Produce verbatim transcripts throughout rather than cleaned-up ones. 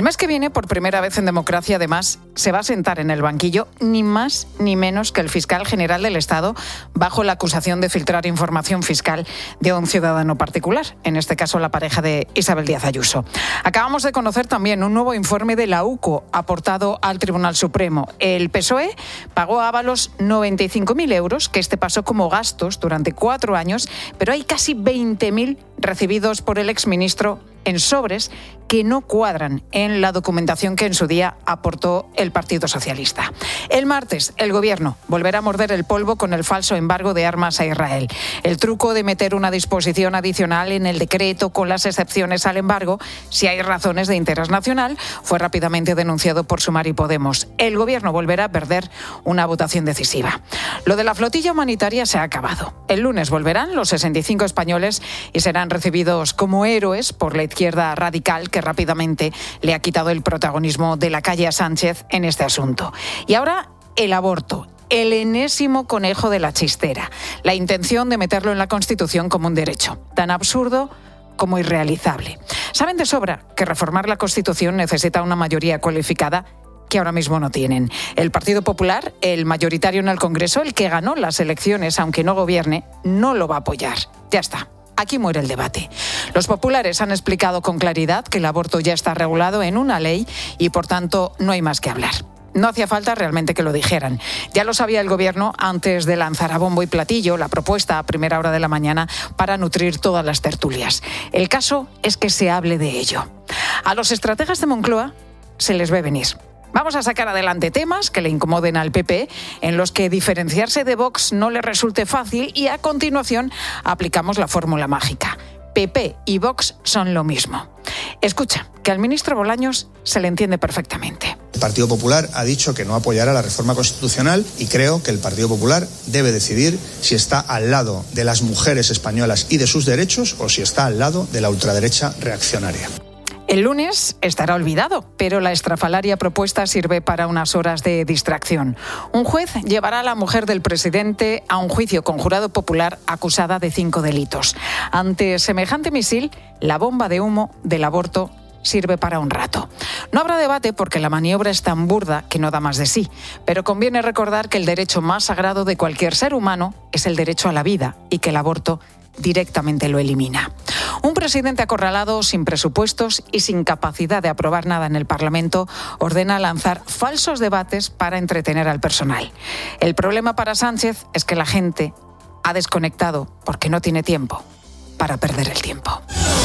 mes que viene, por primera vez en democracia, además, se va a sentar en el banquillo ni más ni menos que el fiscal general del Estado bajo la acusación de filtrar información fiscal de un ciudadano particular, en este caso la pareja de Isabel Díaz Ayuso. Acabamos de conocer también un nuevo informe de la UCO aportado al Tribunal Supremo. El P S O E pagó a Ábalos noventa y cinco mil euros, que este pasó como gastos durante cuatro años, pero hay casi veinte mil recibidos por el exministro en sobres que no cuadran en la documentación que en su día aportó el Partido Socialista. El martes, el Gobierno volverá a morder el polvo con el falso embargo de armas a Israel. El truco de meter una disposición adicional en el decreto con las excepciones al embargo, si hay razones de interés nacional, fue rápidamente denunciado por Sumar y Podemos. El Gobierno volverá a perder una votación decisiva. Lo de la flotilla humanitaria se ha acabado. El lunes volverán los sesenta y cinco españoles y serán recibidos como héroes por la izquierda radical, que rápidamente le ha quitado el protagonismo de la calle a Sánchez en este asunto. Y ahora el aborto, el enésimo conejo de la chistera, la intención de meterlo en la Constitución como un derecho, tan absurdo como irrealizable. Saben de sobra que reformar la Constitución necesita una mayoría cualificada que ahora mismo no tienen. El Partido Popular, el mayoritario en el Congreso, el que ganó las elecciones, aunque no gobierne, no lo va a apoyar. Ya está. Aquí muere el debate. Los populares han explicado con claridad que el aborto ya está regulado en una ley y, por tanto, no hay más que hablar. No hacía falta realmente que lo dijeran. Ya lo sabía el Gobierno antes de lanzar a bombo y platillo la propuesta a primera hora de la mañana para nutrir todas las tertulias. El caso es que se hable de ello. A los estrategas de Moncloa se les ve venir. Vamos a sacar adelante temas que le incomoden al P P, en los que diferenciarse de Vox no le resulte fácil, y a continuación aplicamos la fórmula mágica. P P y Vox son lo mismo. Escucha, que al ministro Bolaños se le entiende perfectamente. El Partido Popular ha dicho que no apoyará la reforma constitucional y creo que el Partido Popular debe decidir si está al lado de las mujeres españolas y de sus derechos o si está al lado de la ultraderecha reaccionaria. El lunes estará olvidado, pero la estrafalaria propuesta sirve para unas horas de distracción. Un juez llevará a la mujer del presidente a un juicio con jurado popular acusada de cinco delitos. Ante semejante misil, la bomba de humo del aborto sirve para un rato. No habrá debate porque la maniobra es tan burda que no da más de sí, pero conviene recordar que el derecho más sagrado de cualquier ser humano es el derecho a la vida y que el aborto directamente lo elimina. Un presidente acorralado, sin presupuestos y sin capacidad de aprobar nada en el Parlamento, ordena lanzar falsos debates para entretener al personal. El problema para Sánchez es que la gente ha desconectado porque no tiene tiempo para perder el tiempo.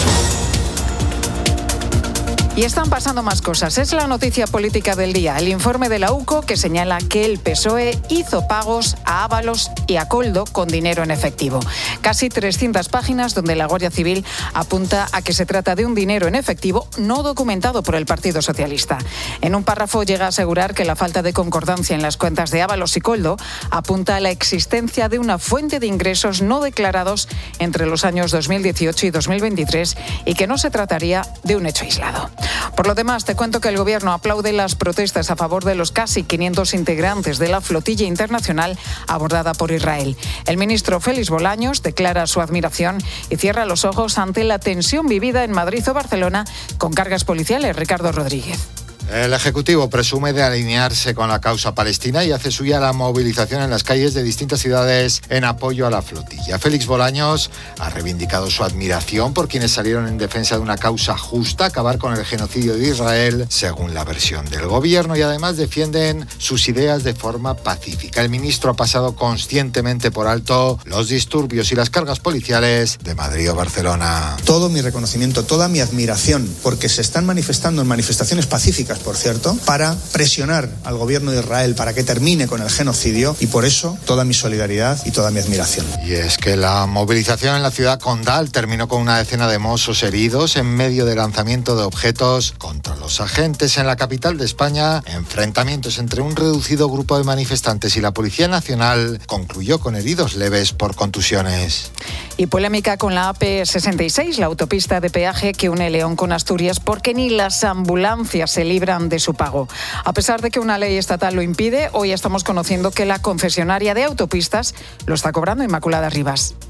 Y están pasando más cosas. Es la noticia política del día. El informe de la UCO que señala que el P S O E hizo pagos a Ábalos y a Koldo con dinero en efectivo. Casi trescientas páginas donde la Guardia Civil apunta a que se trata de un dinero en efectivo no documentado por el Partido Socialista. En un párrafo llega a asegurar que la falta de concordancia en las cuentas de Ábalos y Koldo apunta a la existencia de una fuente de ingresos no declarados entre los años dos mil dieciocho y dos mil veintitrés y que no se trataría de un hecho aislado. Por lo demás, te cuento que el Gobierno aplaude las protestas a favor de los casi quinientos integrantes de la flotilla internacional abordada por Israel. El ministro Félix Bolaños declara su admiración y cierra los ojos ante la tensión vivida en Madrid o Barcelona con cargas policiales. Ricardo Rodríguez. El Ejecutivo presume de alinearse con la causa palestina y hace suya la movilización en las calles de distintas ciudades en apoyo a la flotilla. Félix Bolaños ha reivindicado su admiración por quienes salieron en defensa de una causa justa, acabar con el genocidio de Israel, según la versión del Gobierno, y además defienden sus ideas de forma pacífica. El ministro ha pasado conscientemente por alto los disturbios y las cargas policiales de Madrid o Barcelona. Todo mi reconocimiento, toda mi admiración, porque se están manifestando en manifestaciones pacíficas, por cierto, para presionar al gobierno de Israel para que termine con el genocidio, y por eso toda mi solidaridad y toda mi admiración. Y es que la movilización en la ciudad condal terminó con una decena de mozos heridos en medio del lanzamiento de objetos contra los agentes. En la capital de España, enfrentamientos entre un reducido grupo de manifestantes y la Policía Nacional concluyó con heridos leves por contusiones. Y polémica con la A P sesenta y seis, la autopista de peaje que une León con Asturias, porque ni las ambulancias se libran de su pago. A pesar de que una ley estatal lo impide, hoy estamos conociendo que la concesionaria de autopistas lo está cobrando. Inmaculada Rivas.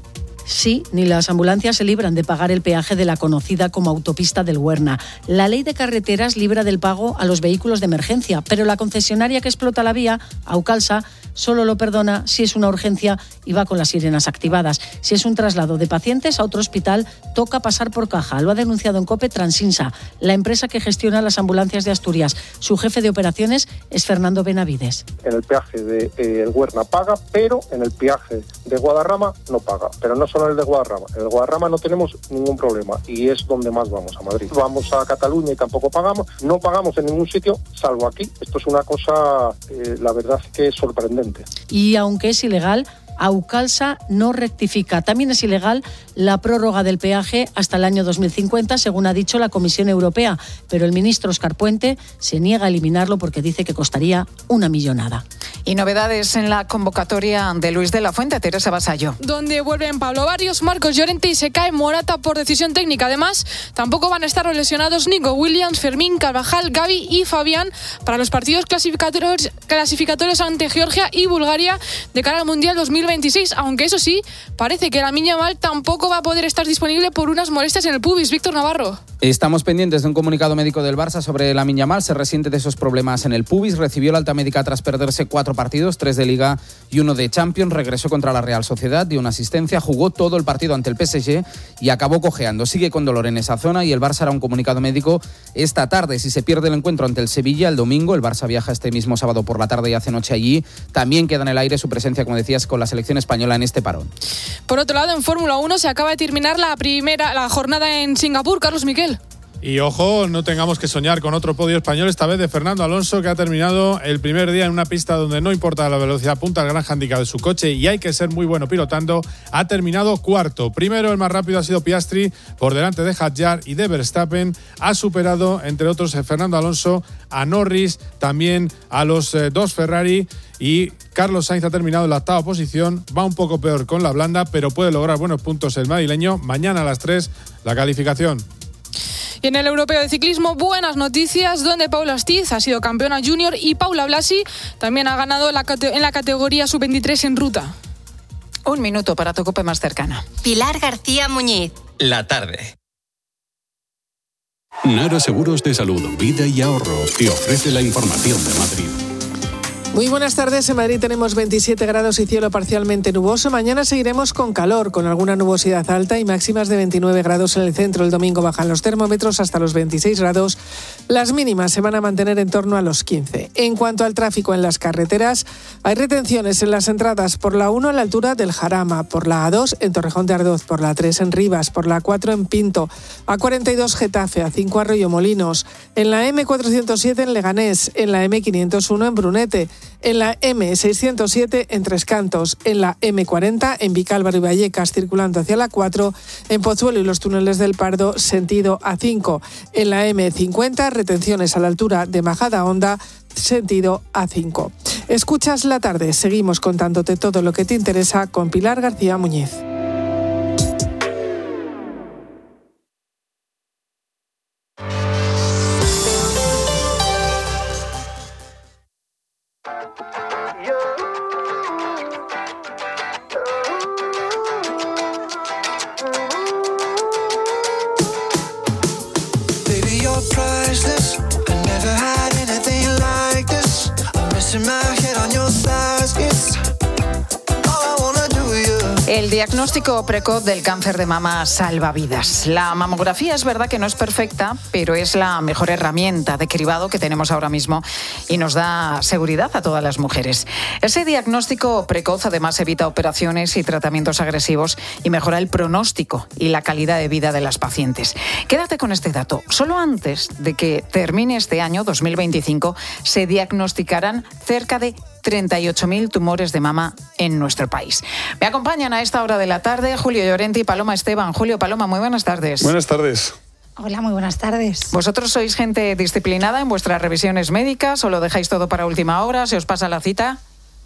Sí, ni las ambulancias se libran de pagar el peaje de la conocida como autopista del Huerna. La ley de carreteras libra del pago a los vehículos de emergencia, pero la concesionaria que explota la vía, Aucalsa, solo lo perdona si es una urgencia y va con las sirenas activadas. Si es un traslado de pacientes a otro hospital, toca pasar por caja. Lo ha denunciado en COPE Transinsa, la empresa que gestiona las ambulancias de Asturias. Su jefe de operaciones es Fernando Benavides. En el peaje de eh, el Huerna paga, pero en el peaje de Guadarrama no paga. Pero no solo en el de Guadarrama. En el Guadarrama no tenemos ningún problema y es donde más vamos, a Madrid. Vamos a Cataluña y tampoco pagamos. No pagamos en ningún sitio, salvo aquí. Esto es una cosa, eh, la verdad que es sorprendente. Y aunque es ilegal, Aucalsa no rectifica. También es ilegal la prórroga del peaje hasta el año dos mil cincuenta, según ha dicho la Comisión Europea. Pero el ministro Óscar Puente se niega a eliminarlo porque dice que costaría una millonada. Y novedades en la convocatoria de Luis de la Fuente, Teresa Vasallo. Donde vuelven Pablo Barrios, Marcos Llorente y se cae Morata por decisión técnica. Además, tampoco van a estar lesionados Nico Williams, Fermín, Carvajal, Gavi y Fabián para los partidos clasificatorios, clasificatorios ante Georgia y Bulgaria de cara al Mundial dos mil veintiséis, aunque eso sí, parece que Lamine Yamal tampoco va a poder estar disponible por unas molestias en el pubis. Víctor Navarro. Estamos pendientes de un comunicado médico del Barça sobre Lamine Yamal. Se resiente de esos problemas en el pubis. Recibió la alta médica tras perderse cuatro partidos, tres de Liga y uno de Champions. Regresó contra la Real Sociedad, dio una asistencia, jugó todo el partido ante el P S G y acabó cojeando. Sigue con dolor en esa zona y el Barça hará un comunicado médico esta tarde. Si se pierde el encuentro ante el Sevilla el domingo, el Barça viaja este mismo sábado por la tarde y hace noche allí. También queda en el aire su presencia, como decías, con la selección española en este parón. Por otro lado, en Fórmula uno se acaba de terminar la primera la jornada en Singapur. Carlos Miquel. Y ojo, no tengamos que soñar con otro podio español, esta vez de Fernando Alonso, que ha terminado el primer día en una pista donde no importa la velocidad punta, el gran hándicap de su coche y hay que ser muy bueno pilotando. Ha terminado cuarto. Primero, el más rápido ha sido Piastri, por delante de Hadjar y de Verstappen. Ha superado, entre otros, Fernando Alonso, a Norris, también a los eh, dos Ferrari. Y Carlos Sainz ha terminado en la octava posición. Va un poco peor con la blanda, pero puede lograr buenos puntos el madrileño. Mañana a las tres, la calificación. Y en el europeo de ciclismo, buenas noticias, donde Paula Astiz ha sido campeona junior y Paula Blasi también ha ganado la cate- en la categoría sub veintitrés en ruta. Un minuto para tu COPE más cercana. Pilar García Muñiz. La tarde. Nara Seguros de Salud, Vida y Ahorro te ofrece la información de Madrid. Muy buenas tardes. En Madrid tenemos veintisiete grados y cielo parcialmente nuboso. Mañana seguiremos con calor, con alguna nubosidad alta y máximas de veintinueve grados en el centro. El domingo bajan los termómetros hasta los veintiséis grados. Las mínimas se van a mantener en torno a los quince. En cuanto al tráfico en las carreteras, hay retenciones en las entradas por la uno a la altura del Jarama, por la A dos en Torrejón de Ardoz, por la tres en Rivas, por la cuatro en Pinto, A cuarenta y dos Getafe, A cinco Arroyomolinos, en la eme cuatrocientos siete en Leganés, en la eme quinientos uno en Brunete, en la eme seiscientos siete en Tres Cantos, en la eme cuarenta en Vicálvaro y Vallecas circulando hacia la cuatro, en Pozuelo y los túneles del Pardo sentido A cinco, en la eme cincuenta retenciones a la altura de Majadahonda sentido A cinco. Escuchas La Tarde, seguimos contándote todo lo que te interesa con Pilar García Muñiz. El diagnóstico precoz del cáncer de mama salva vidas. La mamografía es verdad que no es perfecta, pero es la mejor herramienta de cribado que tenemos ahora mismo y nos da seguridad a todas las mujeres. Ese diagnóstico precoz además evita operaciones y tratamientos agresivos y mejora el pronóstico y la calidad de vida de las pacientes. Quédate con este dato. Solo antes de que termine este año, dos mil veinticinco, se diagnosticarán cerca de treinta y ocho mil tumores de mama en nuestro país. Me acompañan a esta hora de la tarde Julio Llorente y Paloma Esteban. Julio, Paloma, muy buenas tardes. Buenas tardes. Hola, muy buenas tardes. ¿Vosotros sois gente disciplinada en vuestras revisiones médicas o lo dejáis todo para última hora? ¿Se os pasa la cita?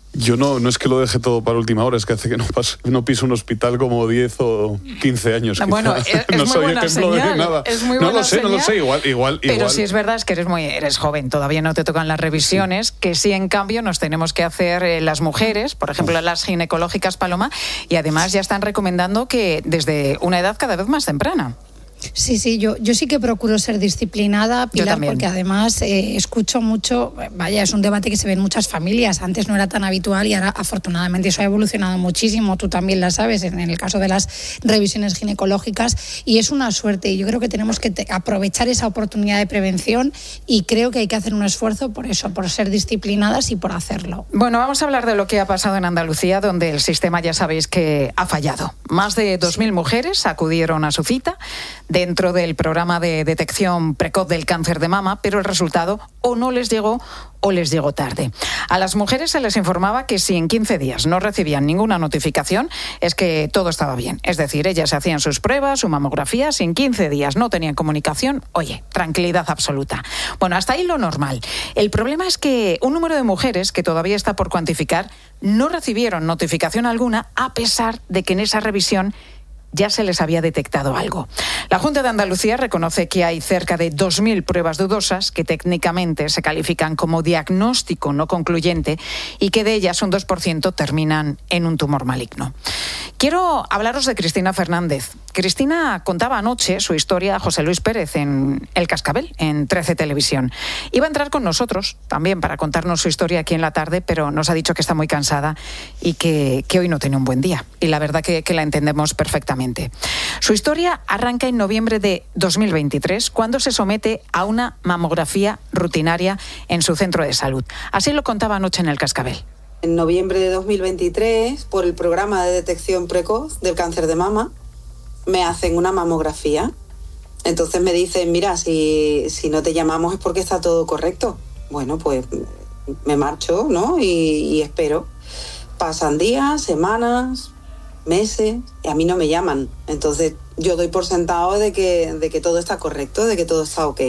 Yo no, no es que lo deje todo para última hora, es que hace que no, paso, no piso un hospital como diez o quince años. Bueno, es, es no muy soy buena ejemplo señal, de nada. Es muy no buena lo sé, señal, no lo sé, igual, igual. Pero igual. sí es verdad, es que eres muy eres joven, todavía no te tocan las revisiones, sí. Que sí, en cambio, nos tenemos que hacer eh, las mujeres, por ejemplo, las ginecológicas, Paloma, y además ya están recomendando que desde una edad cada vez más temprana. Sí, sí, yo, yo sí que procuro ser disciplinada, Pilar, porque además eh, escucho mucho, vaya, es un debate que se ve en muchas familias, antes no era tan habitual y ahora afortunadamente eso ha evolucionado muchísimo, tú también la sabes, en el caso de las revisiones ginecológicas, y es una suerte, y yo creo que tenemos que te- aprovechar esa oportunidad de prevención y creo que hay que hacer un esfuerzo por eso, por ser disciplinadas y por hacerlo. Bueno, vamos a hablar de lo que ha pasado en Andalucía, donde el sistema ya sabéis que ha fallado. Más de dos mil mujeres acudieron a su cita dentro del programa de detección precoz del cáncer de mama, pero el resultado o no les llegó o les llegó tarde. A las mujeres se les informaba que si en quince días no recibían ninguna notificación, es que todo estaba bien. Es decir, ellas hacían sus pruebas, su mamografía, si en quince días no tenían comunicación, oye, tranquilidad absoluta. Bueno, hasta ahí lo normal. El problema es que un número de mujeres, que todavía está por cuantificar, no recibieron notificación alguna, a pesar de que en esa revisión ya se les había detectado algo. La Junta de Andalucía reconoce que hay cerca de dos mil pruebas dudosas que técnicamente se califican como diagnóstico no concluyente y que de ellas un dos por ciento terminan en un tumor maligno. Quiero hablaros de Cristina Fernández. Cristina contaba anoche su historia a José Luis Pérez en El Cascabel, en trece Televisión. Iba a entrar con nosotros también para contarnos su historia aquí en la tarde, pero nos ha dicho que está muy cansada y que, que hoy no tiene un buen día. Y la verdad que, que la entendemos perfectamente. Su historia arranca en noviembre de dos mil veintitrés, cuando se somete a una mamografía rutinaria en su centro de salud. Así lo contaba anoche en El Cascabel. En noviembre de dos mil veintitrés, por el programa de detección precoz del cáncer de mama, me hacen una mamografía. Entonces me dicen, mira, si, si no te llamamos es porque está todo correcto. Bueno, pues me marcho, ¿no? Y, y espero. Pasan días, semanas, meses, y a mí no me llaman. Entonces yo doy por sentado de que, de que todo está correcto, de que todo está ok.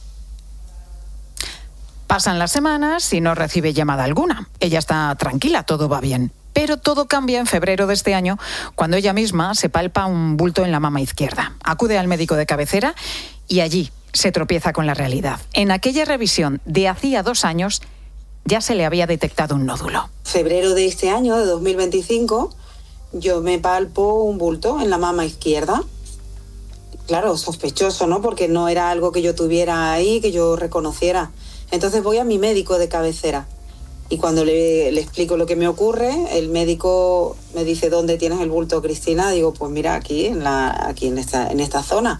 Pasan las semanas y no recibe llamada alguna. Ella está tranquila, todo va bien. Pero todo cambia en febrero de este año, cuando ella misma se palpa un bulto en la mama izquierda. Acude al médico de cabecera y allí se tropieza con la realidad. En aquella revisión de hacía dos años ya se le había detectado un nódulo. Febrero de este año, de dos mil veinticinco, yo me palpo un bulto en la mama izquierda. Claro, sospechoso, ¿no? Porque no era algo que yo tuviera ahí, que yo reconociera. Entonces voy a mi médico de cabecera y cuando le, le explico lo que me ocurre, el médico me dice, ¿dónde tienes el bulto, Cristina? Digo, pues mira, aquí, en, la, aquí en, esta, en esta zona.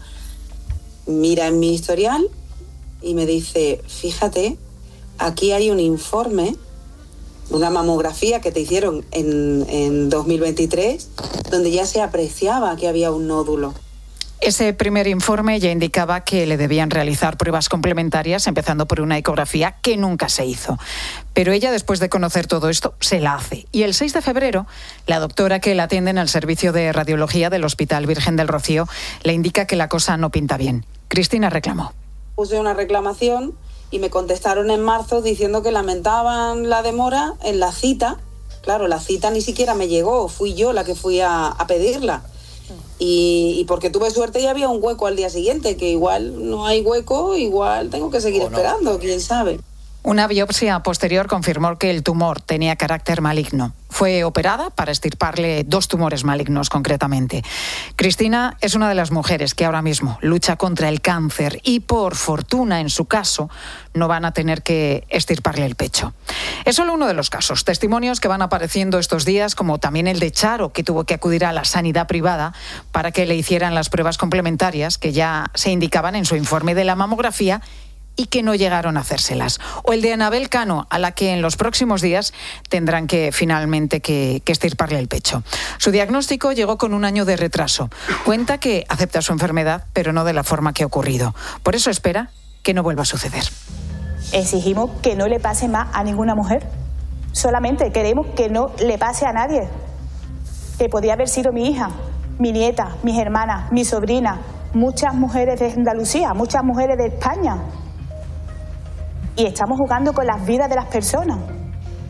Mira en mi historial y me dice, fíjate, aquí hay un informe, una mamografía que te hicieron en, en dos mil veintitrés, donde ya se apreciaba que había un nódulo. Ese primer informe ya indicaba que le debían realizar pruebas complementarias, empezando por una ecografía que nunca se hizo. Pero ella, después de conocer todo esto, se la hace. Y el seis de febrero, la doctora que la atiende en el servicio de radiología del Hospital Virgen del Rocío le indica que la cosa no pinta bien. Cristina reclamó. Puse una reclamación y me contestaron en marzo diciendo que lamentaban la demora en la cita. Claro, la cita ni siquiera me llegó, fui yo la que fui a, a pedirla. Y, y porque tuve suerte y había un hueco al día siguiente, que igual no hay hueco, igual tengo que seguir esperando, quién sabe. Una biopsia posterior confirmó que el tumor tenía carácter maligno. Fue operada para extirparle dos tumores malignos concretamente. Cristina es una de las mujeres que ahora mismo lucha contra el cáncer y, por fortuna en su caso, no van a tener que extirparle el pecho. Es solo uno de los casos. Testimonios que van apareciendo estos días, como también el de Charo, que tuvo que acudir a la sanidad privada para que le hicieran las pruebas complementarias que ya se indicaban en su informe de la mamografía y que no llegaron a hacérselas. O el de Anabel Cano, a la que en los próximos días tendrán que finalmente que, que extirparle el pecho. Su diagnóstico llegó con un año de retraso. Cuenta que acepta su enfermedad, pero no de la forma que ha ocurrido. Por eso espera que no vuelva a suceder. Exigimos que no le pase más a ninguna mujer. Solamente queremos que no le pase a nadie. Que podía haber sido mi hija, mi nieta, mis hermanas, mi sobrina, muchas mujeres de Andalucía, muchas mujeres de España. Y estamos jugando con las vidas de las personas.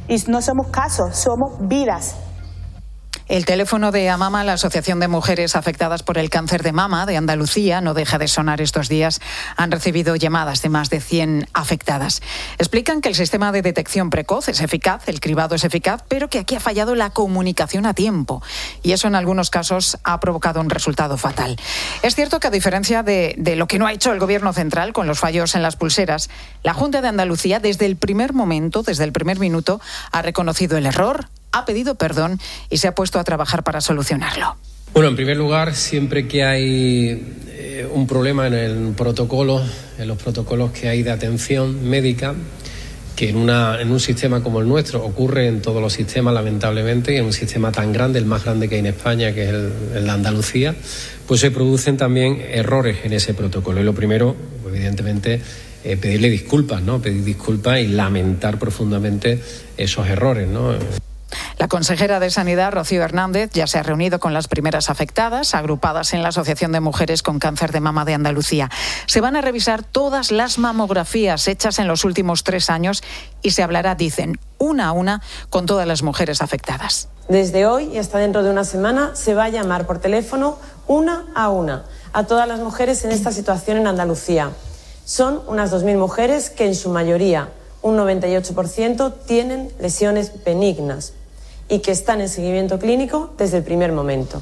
Y no somos casos, somos vidas. El teléfono de AMAMA, la Asociación de Mujeres Afectadas por el Cáncer de Mama de Andalucía, no deja de sonar estos días. Han recibido llamadas de más de cien afectadas. Explican que el sistema de detección precoz es eficaz, el cribado es eficaz, pero que aquí ha fallado la comunicación a tiempo. Y eso en algunos casos ha provocado un resultado fatal. Es cierto que a diferencia de, de lo que no ha hecho el Gobierno central con los fallos en las pulseras, la Junta de Andalucía desde el primer momento, desde el primer minuto, ha reconocido el error, ha pedido perdón y se ha puesto a trabajar para solucionarlo. Bueno, en primer lugar, siempre que hay eh, un problema en el protocolo, en los protocolos que hay de atención médica, que en, una, en un sistema como el nuestro ocurre en todos los sistemas, lamentablemente, y en un sistema tan grande, el más grande que hay en España, que es el, el de Andalucía, pues se producen también errores en ese protocolo. Y lo primero, evidentemente, eh, pedirle disculpas, ¿no? Pedir disculpas y lamentar profundamente esos errores, ¿no? La consejera de Sanidad, Rocío Hernández, ya se ha reunido con las primeras afectadas, agrupadas en la Asociación de Mujeres con Cáncer de Mama de Andalucía. Se van a revisar todas las mamografías hechas en los últimos tres años y se hablará, dicen, una a una con todas las mujeres afectadas. Desde hoy y hasta dentro de una semana se va a llamar por teléfono una a una a todas las mujeres en esta situación en Andalucía. Son unas dos mil mujeres que en su mayoría, un noventa y ocho por ciento, tienen lesiones benignas y que están en seguimiento clínico desde el primer momento.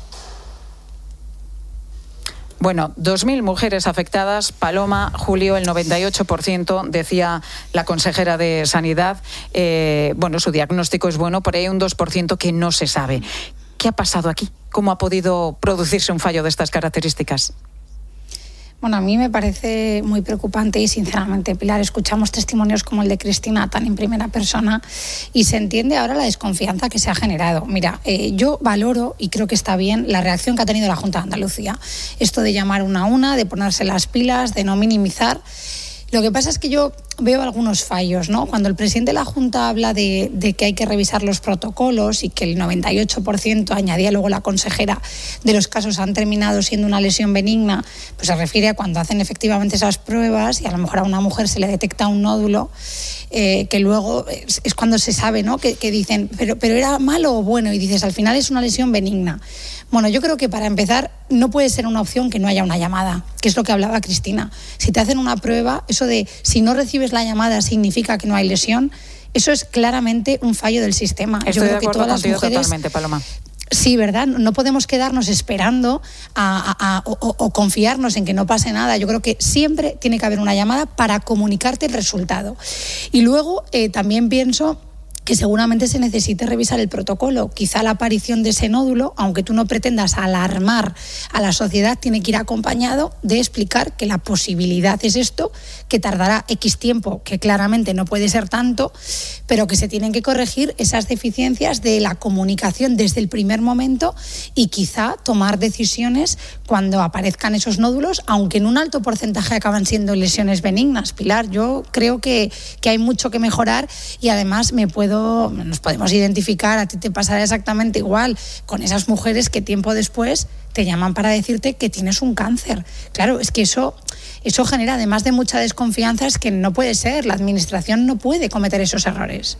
Bueno, dos mil mujeres afectadas. Paloma, Julio, el noventa y ocho por ciento, decía la consejera de Sanidad. Eh, bueno, su diagnóstico es bueno, pero hay un dos por ciento que no se sabe. ¿Qué ha pasado aquí? ¿Cómo ha podido producirse un fallo de estas características? Bueno, a mí me parece muy preocupante y, sinceramente, Pilar, escuchamos testimonios como el de Cristina tan en primera persona y se entiende ahora la desconfianza que se ha generado. Mira, eh, yo valoro y creo que está bien la reacción que ha tenido la Junta de Andalucía. Esto de llamar una a una, de ponerse las pilas, de no minimizar. Lo que pasa es que yo veo algunos fallos, ¿no? Cuando el presidente de la Junta habla de, de que hay que revisar los protocolos y que el noventa y ocho por ciento, añadía luego la consejera, de los casos han terminado siendo una lesión benigna, pues se refiere a cuando hacen efectivamente esas pruebas y a lo mejor a una mujer se le detecta un nódulo, eh, que luego es, es cuando se sabe, ¿no? Que, que dicen, pero, pero ¿era malo o bueno? Y dices, al final es una lesión benigna. Bueno, yo creo que para empezar no puede ser una opción que no haya una llamada, que es lo que hablaba Cristina. Si te hacen una prueba, eso de si no recibes la llamada significa que no hay lesión, eso es claramente un fallo del sistema. Estoy yo creo de acuerdo que todas contigo las mujeres, totalmente, Paloma. Sí, ¿verdad? No podemos quedarnos esperando a, a, a, o, o confiarnos en que no pase nada. Yo creo que siempre tiene que haber una llamada para comunicarte el resultado. Y luego eh, también pienso que seguramente se necesite revisar el protocolo. Quizá la aparición de ese nódulo, aunque tú no pretendas alarmar a la sociedad, tiene que ir acompañado de explicar que la posibilidad es esto, que tardará X tiempo, que claramente no puede ser tanto, pero que se tienen que corregir esas deficiencias de la comunicación desde el primer momento y quizá tomar decisiones cuando aparezcan esos nódulos, aunque en un alto porcentaje acaban siendo lesiones benignas. Pilar, yo creo que, que hay mucho que mejorar y además me puedo nos podemos identificar, a ti te pasará exactamente igual con esas mujeres que tiempo después te llaman para decirte que tienes un cáncer. Claro, es que eso, eso genera, además de mucha desconfianza, es que no puede ser, la administración no puede cometer esos errores.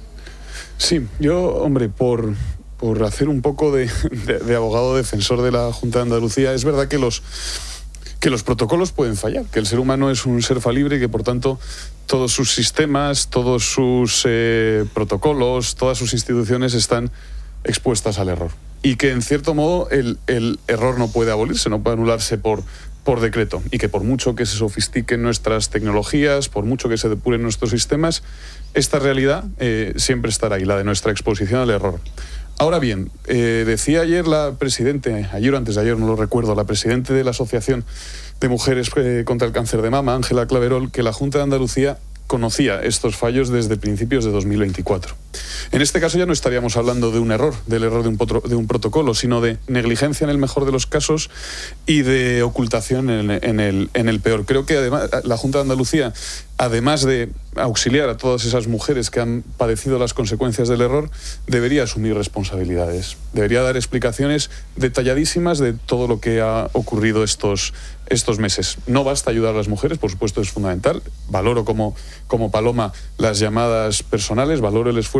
Sí, yo, hombre, por, por hacer un poco de, de, de abogado defensor de la Junta de Andalucía, es verdad que los que los protocolos pueden fallar, que el ser humano es un ser falible y que, por tanto, todos sus sistemas, todos sus eh, protocolos, todas sus instituciones están expuestas al error. Y que, en cierto modo, el, el error no puede abolirse, no puede anularse por, por decreto. Y que por mucho que se sofistiquen nuestras tecnologías, por mucho que se depuren nuestros sistemas, esta realidad eh, siempre estará ahí, la de nuestra exposición al error. Ahora bien, eh, decía ayer la presidente, ayer o antes de ayer, no lo recuerdo, la presidente de la Asociación de Mujeres eh, contra el Cáncer de Mama, Ángela Claverol, que la Junta de Andalucía conocía estos fallos desde principios de dos mil veinticuatro. En este caso ya no estaríamos hablando de un error, del error de un, potro, de un protocolo, sino de negligencia en el mejor de los casos y de ocultación en, en, el, en el peor. Creo que además la Junta de Andalucía, además de auxiliar a todas esas mujeres que han padecido las consecuencias del error, debería asumir responsabilidades. Debería dar explicaciones detalladísimas de todo lo que ha ocurrido estos, estos meses. No basta ayudar a las mujeres, por supuesto es fundamental. Valoro como, como Paloma las llamadas personales, valoro el esfuerzo,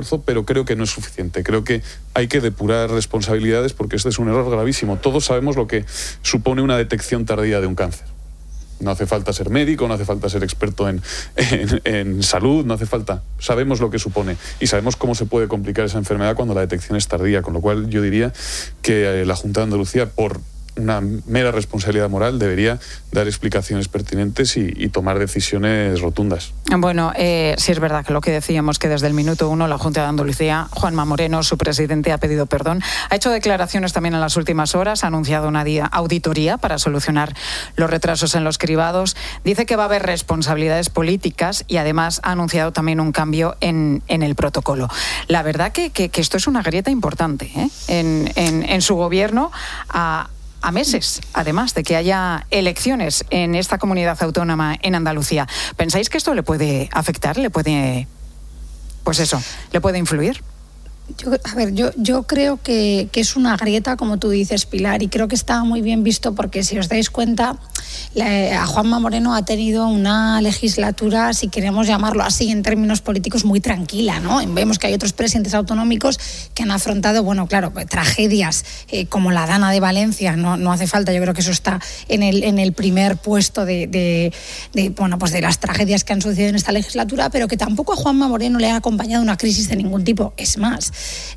esfuerzo, pero creo que no es suficiente. Creo que hay que depurar responsabilidades porque este es un error gravísimo. Todos sabemos lo que supone una detección tardía de un cáncer. No hace falta ser médico, no hace falta ser experto en, en, en salud, no hace falta. Sabemos lo que supone y sabemos cómo se puede complicar esa enfermedad cuando la detección es tardía, con lo cual yo diría que eh, la Junta de Andalucía, por una mera responsabilidad moral, debería dar explicaciones pertinentes y, y tomar decisiones rotundas. Bueno, eh, sí es verdad que lo que decíamos, que desde el minuto uno la Junta de Andalucía, Juanma Moreno, su presidente, ha pedido perdón. Ha hecho declaraciones también en las últimas horas, ha anunciado una auditoría para solucionar los retrasos en los cribados. Dice que va a haber responsabilidades políticas y además ha anunciado también un cambio en, en el protocolo. La verdad que, que, que esto es una grieta importante, ¿eh? en, en, en su gobierno. A, a meses, además, de que haya elecciones en esta comunidad autónoma en Andalucía. ¿Pensáis que esto le puede afectar? ¿Le puede, pues eso, le puede influir? Yo, a ver, yo, yo creo que, que es una grieta, como tú dices, Pilar, y creo que está muy bien visto porque, si os dais cuenta, la, a Juanma Moreno ha tenido una legislatura, si queremos llamarlo así en términos políticos, muy tranquila, ¿no? Vemos que hay otros presidentes autonómicos que han afrontado, bueno, claro, tragedias eh, como la Dana de Valencia, no, no hace falta, yo creo que eso está en el, en el primer puesto de, de, de, bueno, pues de las tragedias que han sucedido en esta legislatura, pero que tampoco a Juanma Moreno le ha acompañado una crisis de ningún tipo. Es más,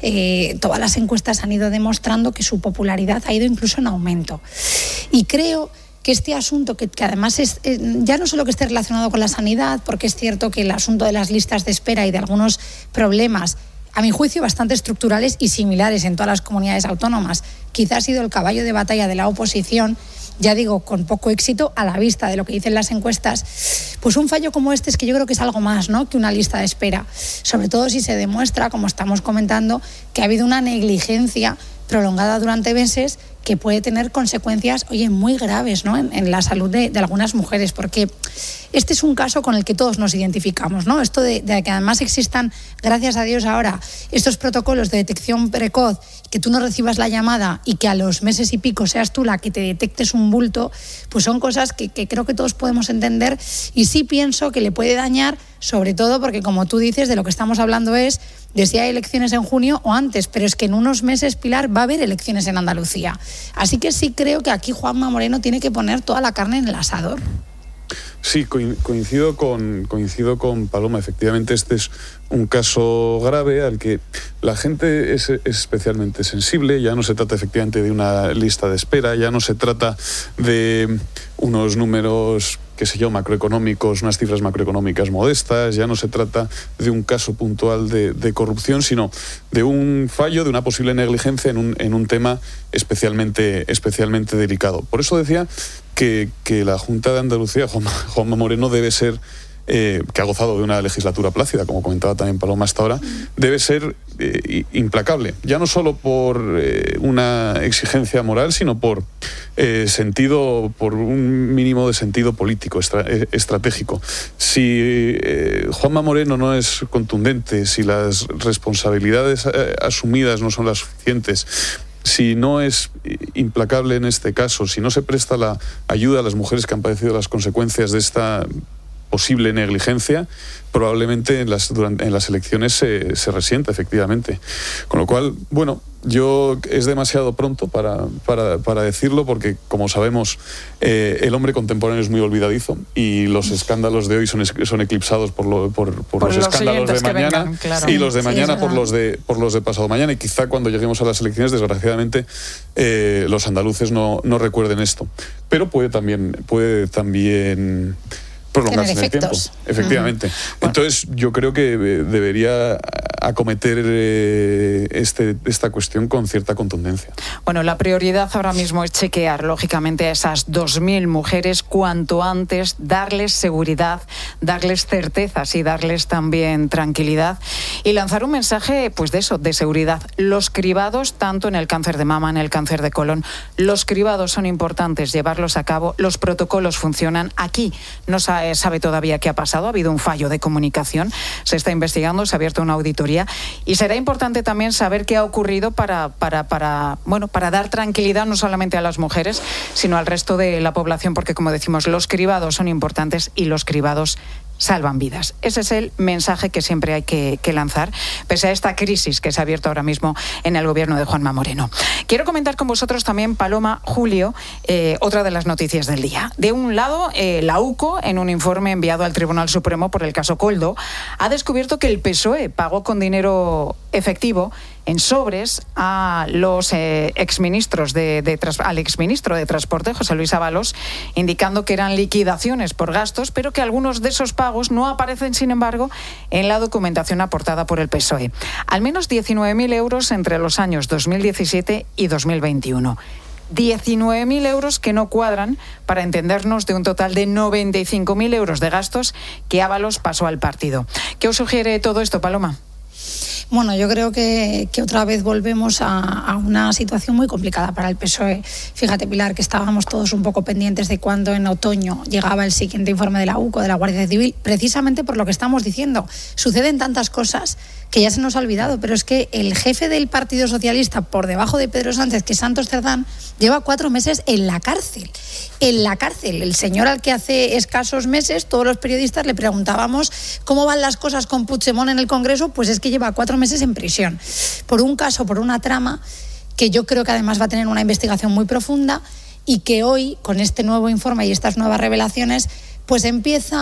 Eh, todas las encuestas han ido demostrando que su popularidad ha ido incluso en aumento. Y creo que este asunto, que, que además es eh, ya no solo que esté relacionado con la sanidad, porque es cierto que el asunto de las listas de espera y de algunos problemas, a mi juicio, bastante estructurales y similares en todas las comunidades autónomas, quizás ha sido el caballo de batalla de la oposición, ya digo, con poco éxito, a la vista de lo que dicen las encuestas. Pues un fallo como este es que yo creo que es algo más, ¿no?, que una lista de espera, sobre todo si se demuestra, como estamos comentando, que ha habido una negligencia prolongada durante meses que puede tener consecuencias, oye, muy graves, ¿no?, en, en la salud de, de algunas mujeres, porque este es un caso con el que todos nos identificamos, ¿no? Esto de, de que además existan, gracias a Dios ahora, estos protocolos de detección precoz, que tú no recibas la llamada y que a los meses y pico seas tú la que te detectes un bulto, pues son cosas que, que creo que todos podemos entender, y sí pienso que le puede dañar, sobre todo porque, como tú dices, de lo que estamos hablando es de si hay elecciones en junio o antes, pero es que en unos meses, Pilar, va a haber elecciones en Andalucía. Así que sí creo que aquí Juanma Moreno tiene que poner toda la carne en el asador. Sí, coincido con, coincido con Paloma. Efectivamente, este es un caso grave al que la gente es, es especialmente sensible. Ya no se trata efectivamente de una lista de espera, ya no se trata de unos números, qué sé yo, macroeconómicos, unas cifras macroeconómicas modestas, ya no se trata de un caso puntual de, de corrupción, sino de un fallo, de una posible negligencia en un, en un tema especialmente, especialmente delicado. Por eso decía que, que la Junta de Andalucía, Juanma, Juanma Moreno, debe ser, eh, que ha gozado de una legislatura plácida, como comentaba también Paloma hasta ahora, debe ser eh, implacable, ya no solo por eh, una exigencia moral, sino por eh, sentido, por un mínimo de sentido político, estra, eh, estratégico. Si eh, Juanma Moreno no es contundente, si las responsabilidades eh, asumidas no son las suficientes, si no es implacable en este caso, si no se presta la ayuda a las mujeres que han padecido las consecuencias de esta posible negligencia, probablemente en las, durante, en las elecciones se, se resienta, efectivamente. Con lo cual, bueno, yo es demasiado pronto para, para, para decirlo, porque, como sabemos, eh, el hombre contemporáneo es muy olvidadizo y los escándalos de hoy son, son eclipsados por, lo, por, por, por los, los escándalos de mañana, vengan, claro. Y los de mañana sí, por, los de, por los de pasado mañana. Y quizá cuando lleguemos a las elecciones, desgraciadamente, eh, los andaluces no, no recuerden esto. Pero puede también... Puede también prolongarse en el tiempo, efectivamente. Uh-huh. Entonces, yo creo que debería acometer eh, este, esta cuestión con cierta contundencia. Bueno, la prioridad ahora mismo es chequear, lógicamente, a esas dos mil mujeres cuanto antes, darles seguridad, darles certezas y darles también tranquilidad, y lanzar un mensaje, pues de eso, de seguridad. Los cribados, tanto en el cáncer de mama, en el cáncer de colon, los cribados son importantes, llevarlos a cabo, los protocolos funcionan. Aquí no sabe, sabe todavía qué ha pasado, ha habido un fallo de comunicación, se está investigando, se ha abierto una auditoría, y será importante también saber qué ha ocurrido para, para, para, bueno, para dar tranquilidad no solamente a las mujeres, sino al resto de la población, porque, como decimos, los cribados son importantes y los cribados salvan vidas. Ese es el mensaje que siempre hay que, que lanzar, pese a esta crisis que se ha abierto ahora mismo en el gobierno de Juanma Moreno. Quiero comentar con vosotros también, Paloma, Julio, eh, otra de las noticias del día. De un lado, eh, la U C O, en un informe enviado al Tribunal Supremo por el caso Koldo, ha descubierto que el P S O E pagó con dinero efectivo en sobres a los eh, exministros de, de al exministro de Transporte, José Luis Ábalos, indicando que eran liquidaciones por gastos, pero que algunos de esos pagos no aparecen, sin embargo, en la documentación aportada por el P S O E. Al menos diecinueve mil euros entre los años dos mil diecisiete y dos mil veintiuno. diecinueve mil euros que no cuadran, para entendernos, de un total de noventa y cinco mil euros de gastos que Ábalos pasó al partido. ¿Qué os sugiere todo esto, Paloma? Bueno, yo creo que, que otra vez volvemos a, a una situación muy complicada para el P S O E. Fíjate, Pilar, que estábamos todos un poco pendientes de cuándo en otoño llegaba el siguiente informe de la U C O, de la Guardia Civil, precisamente por lo que estamos diciendo. Suceden tantas cosas que ya se nos ha olvidado, pero es que el jefe del Partido Socialista, por debajo de Pedro Sánchez, que es Santos Cerdán, lleva cuatro meses en la cárcel. En la cárcel. El señor al que hace escasos meses todos los periodistas le preguntábamos cómo van las cosas con Puigdemont en el Congreso, pues es que lleva cuatro meses en prisión. Por un caso, por una trama que yo creo que además va a tener una investigación muy profunda y que hoy, con este nuevo informe y estas nuevas revelaciones, pues empieza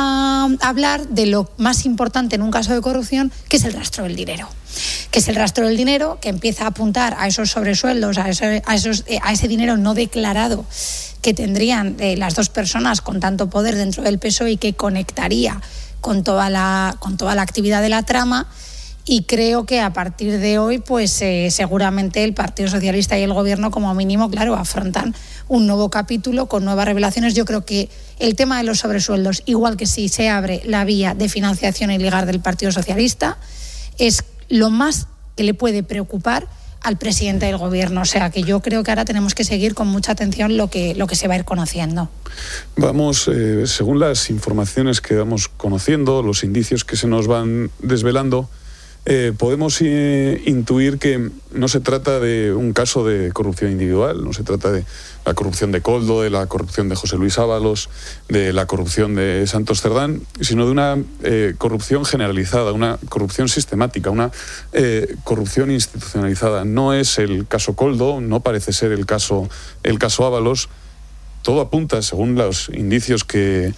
a hablar de lo más importante en un caso de corrupción, que es el rastro del dinero. Que es el rastro del dinero, que empieza a apuntar a esos sobresueldos, a, eso, a, esos, a ese dinero no declarado que tendrían eh, las dos personas con tanto poder dentro del P S O E y que conectaría con toda la, con toda la actividad de la trama. Y creo que a partir de hoy, pues eh, seguramente el Partido Socialista y el Gobierno, como mínimo, claro, afrontan un nuevo capítulo con nuevas revelaciones. Yo creo que el tema de los sobresueldos, igual que si se abre la vía de financiación ilegal del Partido Socialista, es lo más que le puede preocupar al presidente del Gobierno. O sea, que yo creo que ahora tenemos que seguir con mucha atención lo que, lo que se va a ir conociendo. Vamos, eh, según las informaciones que vamos conociendo, los indicios que se nos van desvelando, Eh, podemos eh, intuir que no se trata de un caso de corrupción individual, no se trata de la corrupción de Koldo, de la corrupción de José Luis Ábalos, de la corrupción de Santos Cerdán, sino de una eh, corrupción generalizada, una corrupción sistemática, una eh, corrupción institucionalizada. No es el caso Koldo, no parece ser el caso, el caso Ábalos. Todo apunta, según los indicios que...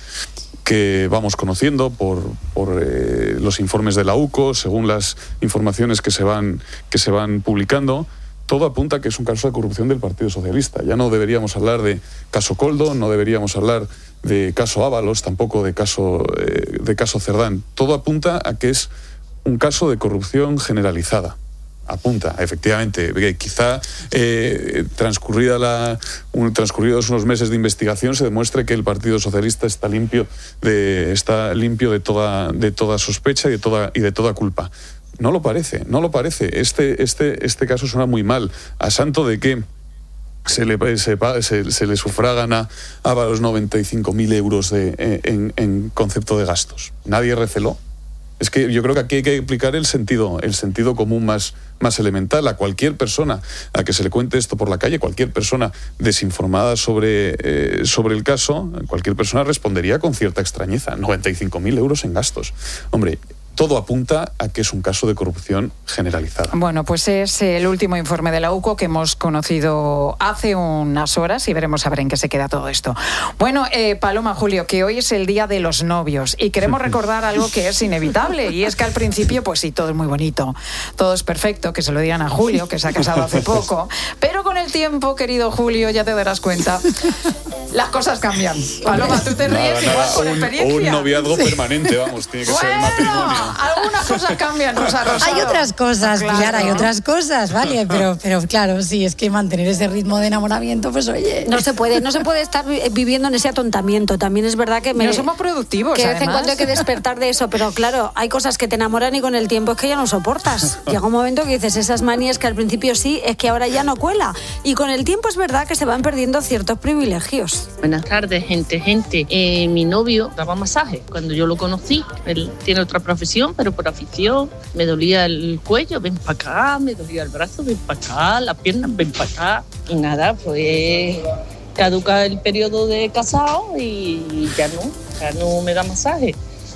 que vamos conociendo por, por eh, los informes de la U C O, según las informaciones que se van que se van publicando, todo apunta a que es un caso de corrupción del Partido Socialista. Ya no deberíamos hablar de caso Koldo, no deberíamos hablar de caso Ábalos, tampoco de caso eh, de caso Cerdán. Todo apunta a que es un caso de corrupción generalizada. Apunta, efectivamente, que quizá eh, transcurrida la, un, transcurridos unos meses de investigación se demuestre que el Partido Socialista está limpio de, está limpio de toda, de toda sospecha y de toda, y de toda culpa. No lo parece, no lo parece. Este, este, este caso suena muy mal, a santo de que se le, se, se, se le sufragan a, a los noventa y cinco mil euros de, en, en concepto de gastos. Nadie receló. Es que yo creo que aquí hay que aplicar el sentido, el sentido común más, más elemental. A cualquier persona a que se le cuente esto por la calle, cualquier persona desinformada sobre, eh, sobre el caso, cualquier persona respondería con cierta extrañeza. noventa y cinco mil euros en gastos. Hombre, todo apunta a que es un caso de corrupción generalizada. Bueno, pues es el último informe de la U C O que hemos conocido hace unas horas y veremos a ver en qué se queda todo esto. Bueno, eh, Paloma, Julio, que hoy es el día de los novios y queremos recordar algo que es inevitable, y es que al principio, pues sí, todo es muy bonito, todo es perfecto, que se lo digan a Julio, que se ha casado hace poco, pero con el tiempo, querido Julio, ya te darás cuenta, las cosas cambian. Paloma, tú te ríes nada, igual nada, por un, experiencia. Un noviazgo permanente, vamos, tiene que bueno, ser matrimonio. Algunas cosas cambian, Rosa Rosado. Hay otras cosas, claro. Pilar, hay otras cosas, vale, pero, pero claro, sí, es que mantener ese ritmo de enamoramiento, pues oye. No se puede, no se puede estar viviendo en ese atontamiento. También es verdad que me, no somos productivos, que de vez además. en cuando hay que despertar de eso, pero claro, hay cosas que te enamoran y con el tiempo es que ya no soportas. Llega un momento que dices, esas manías que al principio sí, es que ahora ya no cuela. Y con el tiempo es verdad que se van perdiendo ciertos privilegios. Buenas tardes, gente, gente. Eh, mi novio daba masaje cuando yo lo conocí. Él tiene otra profesión, pero por afición. Me dolía el cuello, ven para acá, me dolía el brazo, ven para acá, las piernas, ven para acá. Y nada, pues caduca el periodo de casado y ya no, ya no me da masaje.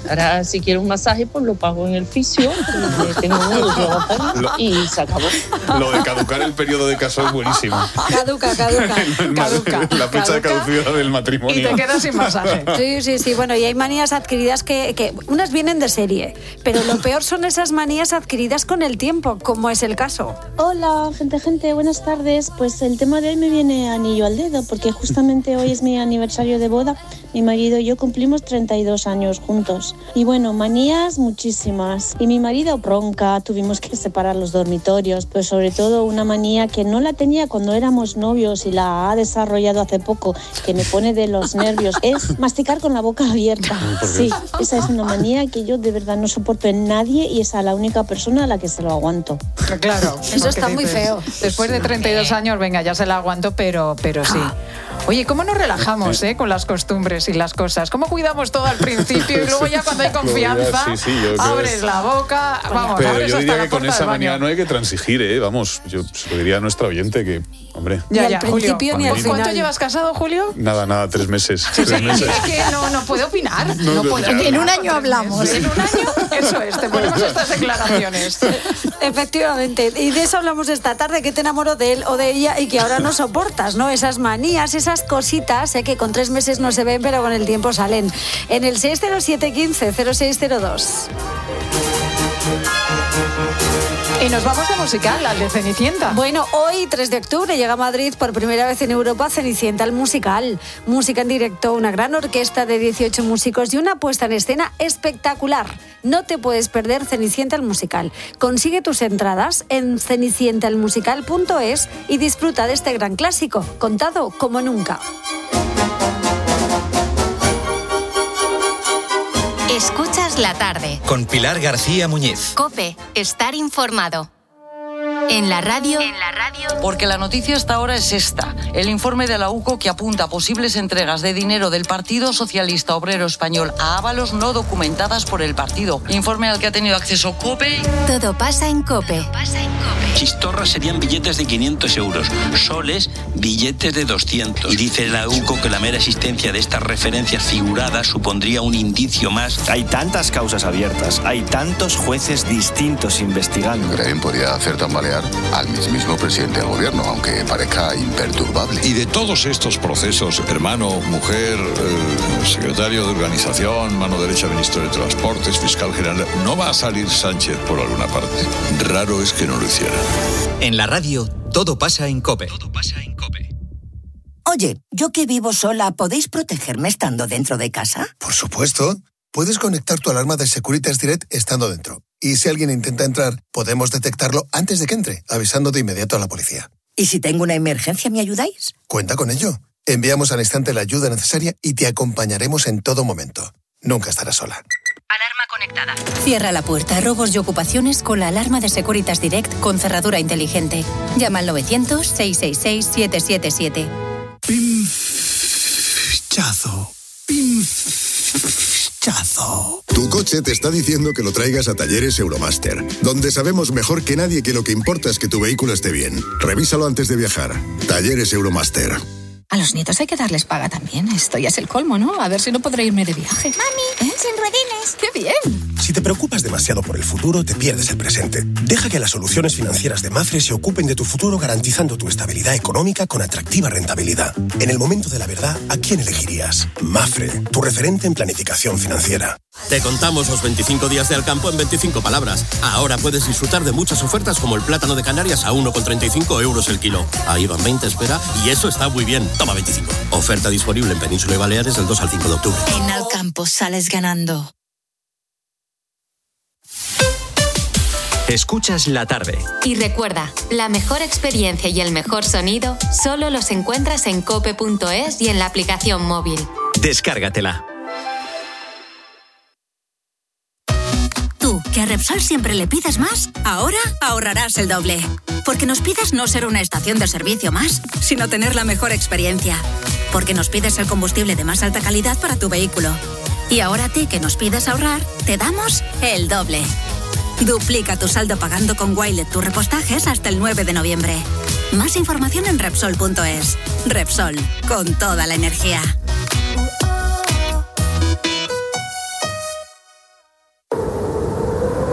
Ahora, si quiero un masaje, pues lo pago en el fisio, y tengo uno y se acabó. Lo de caducar el periodo de caso es buenísimo. Caduca, caduca. Caduca. La fecha Caduca. de caducidad del matrimonio. Y te quedas sin masaje. Sí, sí, sí. Bueno, y hay manías adquiridas que, que unas vienen de serie, pero lo peor son esas manías adquiridas con el tiempo, como es el caso. Hola, gente, gente, buenas tardes. Pues el tema de hoy me viene anillo al dedo, porque justamente hoy es mi aniversario de boda. Mi marido y yo cumplimos treinta y dos años juntos. Y bueno, manías muchísimas. Y mi marido bronca, tuvimos que separar los dormitorios, pero sobre todo una manía que no la tenía cuando éramos novios y la ha desarrollado hace poco, que me pone de los nervios, es masticar con la boca abierta. Sí, esa es una manía que yo de verdad no soporto en nadie y es a la única persona a la que se lo aguanto. Claro. Eso está muy feo. Después de treinta y dos años, venga, ya se la aguanto, pero, pero sí. Oye, ¿cómo nos relajamos eh, con las costumbres y las cosas? ¿Cómo cuidamos todo al principio y luego ya cuando hay confianza Sí, sí, yo creo abres es- la boca? Vamos, Pero abres yo hasta diría la que con puerta esa del baño. manía no hay que transigir, ¿eh? Vamos, yo se lo diría a nuestra oyente que, hombre, Ya, Ni ya, al principio Julio. ni al ¿Cuánto final. llevas casado, Julio? nada, nada, tres meses. Sí, tres sí, meses. es que no, no puedo opinar. No, No, no, puedo ya. opinar En un año por tres hablamos. meses. En un año, eso es, te ponemos estas declaraciones. Efectivamente, y de eso hablamos esta tarde, que te enamoró de él o de ella y que ahora no soportas, ¿no? Esas manías, esas cositas, ¿eh? Que con tres meses no se ven, pero con el tiempo salen. En el seis cero siete quince cero seis cero dos. Y nos vamos de musical, al de Cenicienta. Bueno, hoy, tres de octubre, llega a Madrid por primera vez en Europa Cenicienta, el musical. Música en directo, una gran orquesta de dieciocho músicos y una puesta en escena espectacular. No te puedes perder Cenicienta, el musical. Consigue tus entradas en cenicienta el musical punto es y disfruta de este gran clásico, contado como nunca. Escuchas la tarde. Con Pilar García Muñiz. COPE, estar informado. En la radio. En la radio. Porque la noticia hasta ahora es esta. El informe de la U C O que apunta a posibles entregas de dinero del Partido Socialista Obrero Español a Ábalos no documentadas por el partido. Informe al que ha tenido acceso COPE. Todo pasa en COPE. Todo pasa en COPE. Chistorras serían billetes de quinientos euros, soles, billetes de doscientos. Y dice la U C O que la mera existencia de estas referencias figuradas supondría un indicio más. Hay tantas causas abiertas, hay tantos jueces distintos investigando. ¿Creen podría hacer tambalear al mismísimo presidente del gobierno, aunque parezca imperturbable? Y de todos estos procesos, hermano, mujer, eh, secretario de organización, mano derecha ministro de Transportes, fiscal general, no va a salir Sánchez por alguna parte. Raro es que no lo hiciera. En la radio, todo pasa en COPE. Oye, yo que vivo sola, ¿podéis protegerme estando dentro de casa? Por supuesto. Puedes conectar tu alarma de Securitas Direct estando dentro. Y si alguien intenta entrar, podemos detectarlo antes de que entre, avisando de inmediato a la policía. ¿Y si tengo una emergencia, me ayudáis? Cuenta con ello. Enviamos al instante la ayuda necesaria y te acompañaremos en todo momento. Nunca estarás sola. Alarma conectada. Cierra la puerta a robos y ocupaciones con la alarma de Securitas Direct con cerradura inteligente. Llama al novecientos, seiscientos sesenta y seis, siete siete siete. Pinchazo. Pinchazo. Tu coche te está diciendo que lo traigas a Talleres Euromaster, donde sabemos mejor que nadie que lo que importa es que tu vehículo esté bien. Revísalo antes de viajar. Talleres Euromaster. A los nietos hay que darles paga también. Esto ya es el colmo, ¿no? A ver si no podré irme de viaje. Mami, ¿eh? Sin ruedines. ¡Qué bien! Si te preocupas demasiado por el futuro, te pierdes el presente. Deja que las soluciones financieras de Mafre se ocupen de tu futuro garantizando tu estabilidad económica con atractiva rentabilidad. En el momento de la verdad, ¿a quién elegirías? Mafre, tu referente en planificación financiera. Te contamos los veinticinco días de Alcampo en veinticinco palabras. Ahora puedes disfrutar de muchas ofertas como el plátano de Canarias a uno con treinta y cinco euros el kilo. Ahí van veinte, espera, y eso está muy bien. Toma veinticinco. Oferta disponible en Península y Baleares del dos al cinco de octubre. En Alcampo sales ganando. Escuchas la tarde. Y recuerda, la mejor experiencia y el mejor sonido solo los encuentras en cope punto es y en la aplicación móvil. Descárgatela. Tú, que a Repsol siempre le pides más, ahora ahorrarás el doble. Porque nos pides no ser una estación de servicio más, sino tener la mejor experiencia. Porque nos pides el combustible de más alta calidad para tu vehículo. Y ahora a ti, que nos pides ahorrar, te damos el doble. Duplica tu saldo pagando con Wilet tus repostajes hasta el nueve de noviembre. Más información en Repsol punto es. Repsol, con toda la energía.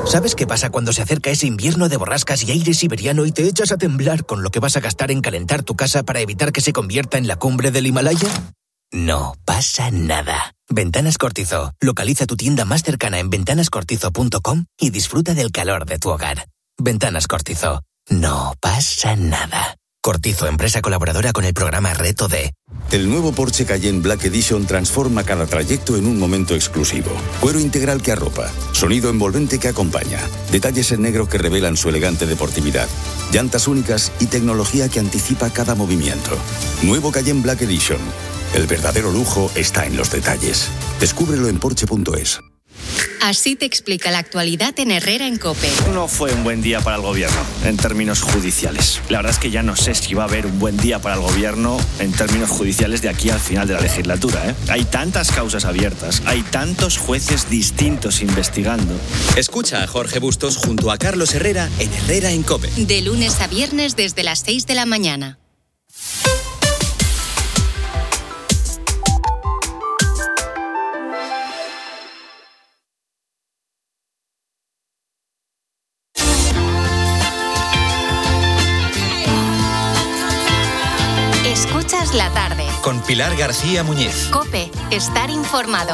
¿Sabes qué pasa cuando se acerca ese invierno de borrascas y aire siberiano y te echas a temblar con lo que vas a gastar en calentar tu casa para evitar que se convierta en la cumbre del Himalaya? No pasa nada. Ventanas Cortizo. Localiza tu tienda más cercana en ventanas cortizo punto com y disfruta del calor de tu hogar. Ventanas Cortizo. No pasa nada. Cortizo, empresa colaboradora con el programa Reto D. El nuevo Porsche Cayenne Black Edition transforma cada trayecto en un momento exclusivo. Cuero integral que arropa, sonido envolvente que acompaña, detalles en negro que revelan su elegante deportividad, llantas únicas y tecnología que anticipa cada movimiento. Nuevo Cayenne Black Edition. El verdadero lujo está en los detalles. Descúbrelo en Porsche punto es. Así te explica la actualidad en Herrera en COPE. No fue un buen día para el gobierno, en términos judiciales. La verdad es que ya no sé si va a haber un buen día para el gobierno en términos judiciales de aquí al final de la legislatura, ¿eh? Hay tantas causas abiertas, hay tantos jueces distintos investigando. Escucha a Jorge Bustos junto a Carlos Herrera en Herrera en COPE. De lunes a viernes desde las seis de la mañana. Escuchas la tarde. Con Pilar García Muñiz. COPE, estar informado.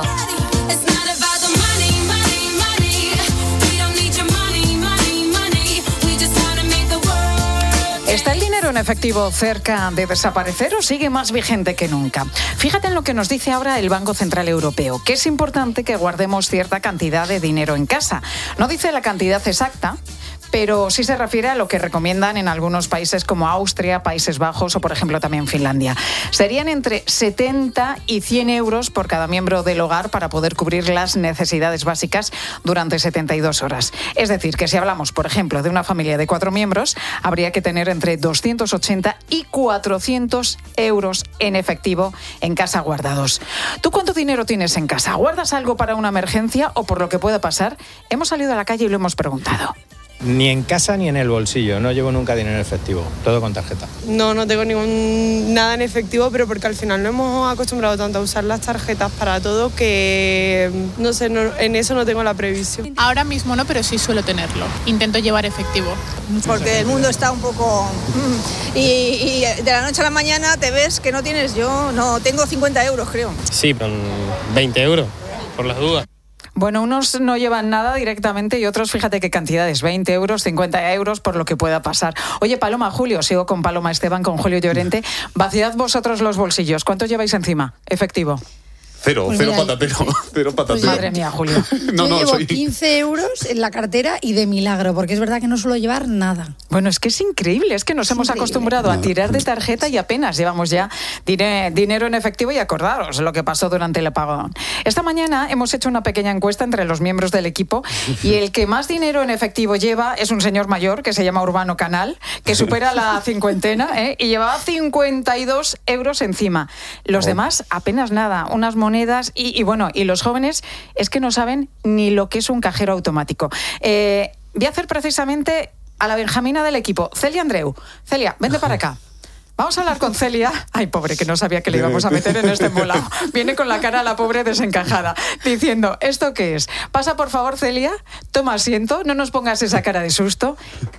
¿Está el dinero en efectivo cerca de desaparecer o sigue más vigente que nunca? Fíjate en lo que nos dice ahora el Banco Central Europeo, que es importante que guardemos cierta cantidad de dinero en casa. No dice la cantidad exacta, pero sí se refiere a lo que recomiendan en algunos países como Austria, Países Bajos o, por ejemplo, también Finlandia. Serían entre setenta y cien euros por cada miembro del hogar para poder cubrir las necesidades básicas durante setenta y dos horas. Es decir, que si hablamos, por ejemplo, de una familia de cuatro miembros, habría que tener entre doscientos ochenta y cuatrocientos euros en efectivo en casa guardados. ¿Tú cuánto dinero tienes en casa? ¿Guardas algo para una emergencia o por lo que pueda pasar? Hemos salido a la calle y lo hemos preguntado. Ni en casa ni en el bolsillo, no llevo nunca dinero en efectivo, todo con tarjeta. No, no tengo ningún nada en efectivo, pero porque al final no hemos acostumbrado tanto a usar las tarjetas para todo que, no sé, no, en eso no tengo la previsión. Ahora mismo no, pero sí suelo tenerlo. Intento llevar efectivo. Porque el mundo está un poco... Y, y de la noche a la mañana te ves que no tienes, yo no, tengo cincuenta euros creo. Sí, con veinte euros, por las dudas. Bueno, unos no llevan nada directamente y otros, fíjate qué cantidades, veinte euros, cincuenta euros, por lo que pueda pasar. Oye, Paloma, Julio, sigo con Paloma Esteban, con Julio Llorente. Vaciad vosotros los bolsillos. ¿Cuánto lleváis encima? Efectivo. Cero, pues cero mira, patatero, cero patatero. Pues madre mía, Julio. no, Yo no, llevo soy... quince euros en la cartera y de milagro, porque es verdad que no suelo llevar nada. Bueno, es que es increíble, es que nos es hemos increíble. acostumbrado a tirar de tarjeta y apenas llevamos ya dire- dinero en efectivo y acordaros lo que pasó durante el apagón. Esta mañana hemos hecho una pequeña encuesta entre los miembros del equipo y el que más dinero en efectivo lleva es un señor mayor que se llama Urbano Canal, que supera la cincuentena ¿eh? y llevaba cincuenta y dos euros encima. Los oh. demás apenas nada, unas monedas y, y bueno, Bueno, y los jóvenes es que no saben ni lo que es un cajero automático. Eh, voy a hacer precisamente a la benjamina del equipo, Celia Andreu. Celia, vente para acá. Vamos a hablar con Celia. Ay, pobre, que no sabía que le íbamos a meter en este embolado. Viene con la cara la pobre desencajada, diciendo, ¿esto qué es? Pasa, por favor, Celia, toma asiento, no nos pongas esa cara de susto.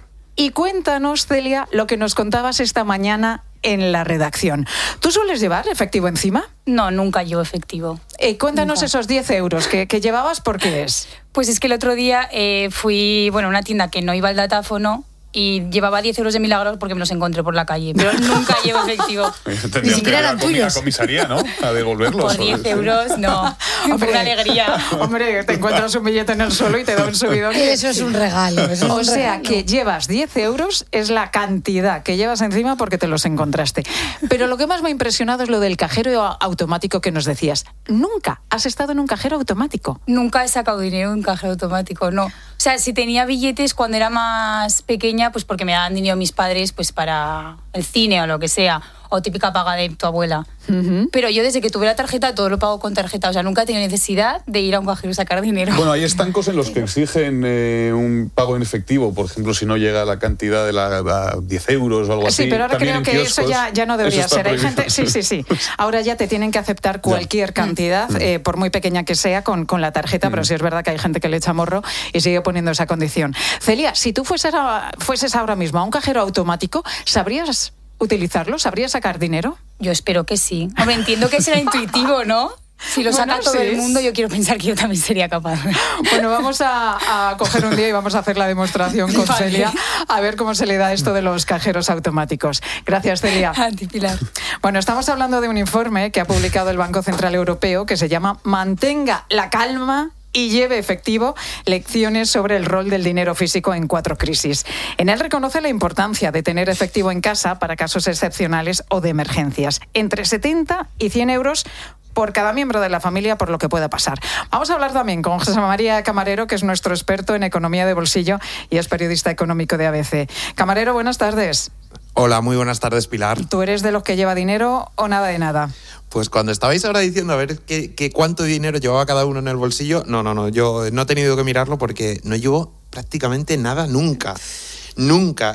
Y cuéntanos, Celia, lo que nos contabas esta mañana en la redacción. ¿Tú sueles llevar efectivo encima? No, nunca llevo efectivo. Eh, cuéntanos nunca. Esos diez euros que, que llevabas, ¿por qué es? Pues es que el otro día eh, fui, bueno, a una tienda que no iba al datáfono y llevaba diez euros de milagros porque me los encontré por la calle, pero nunca llevo efectivo. Ni siquiera eran tuyos. A comisaría, ¿no? A devolverlos. Por diez euros, no. Hombre, una alegría. Hombre, te encuentras un billete en el suelo y te da un subidón. Eso es un regalo. Eso es o un sea, regalo. que llevas diez euros, es la cantidad que llevas encima porque te los encontraste. Pero lo que más me ha impresionado es lo del cajero automático que nos decías. ¿Nunca has estado en un cajero automático? Nunca he sacado dinero en un cajero automático, no. O sea, si tenía billetes cuando era más pequeña, pues porque me daban dinero mis padres pues para el cine o lo que sea. o típica paga de tu abuela. Uh-huh. Pero yo desde que tuve la tarjeta todo lo pago con tarjeta, o sea, nunca he tenido necesidad de ir a un cajero a sacar dinero. Bueno, hay estancos en los que exigen eh, un pago en efectivo, por ejemplo, si no llega la cantidad de la, a diez euros o algo sí, así. Sí, pero ahora creo que kioscos, eso ya, ya no debería ser. Hay gente, sí, sí, sí. Ahora ya te tienen que aceptar cualquier cantidad, mm. eh, por muy pequeña que sea, con, con la tarjeta, mm. pero sí es verdad que hay gente que le echa morro y sigue poniendo esa condición. Celia, si tú fueses, a, fueses ahora mismo a un cajero automático, ¿sabrías utilizarlo? ¿Sabrías sacar dinero? Yo espero que sí. Hombre, entiendo que será intuitivo, ¿no? Si lo saca bueno, todo sí. el mundo, yo quiero pensar que yo también sería capaz. Bueno, vamos a, a coger un día y vamos a hacer la demostración con vale. Celia, a ver cómo se le da esto de los cajeros automáticos. Gracias, Celia. A ti, Pilar. Bueno, estamos hablando de un informe que ha publicado el Banco Central Europeo que se llama Mantenga la calma y lleve efectivo, lecciones sobre el rol del dinero físico en cuatro crisis. En él reconoce la importancia de tener efectivo en casa para casos excepcionales o de emergencias. Entre setenta y cien euros por cada miembro de la familia, por lo que pueda pasar. Vamos a hablar también con José María Camarero, que es nuestro experto en economía de bolsillo y es periodista económico de A B C. Camarero, buenas tardes. Hola, muy buenas tardes, Pilar. ¿Tú eres de los que lleva dinero o nada de nada? Pues cuando estabais ahora diciendo a ver qué, qué cuánto dinero llevaba cada uno en el bolsillo, no, no, no, yo no he tenido que mirarlo porque no llevo prácticamente nada nunca. Nunca.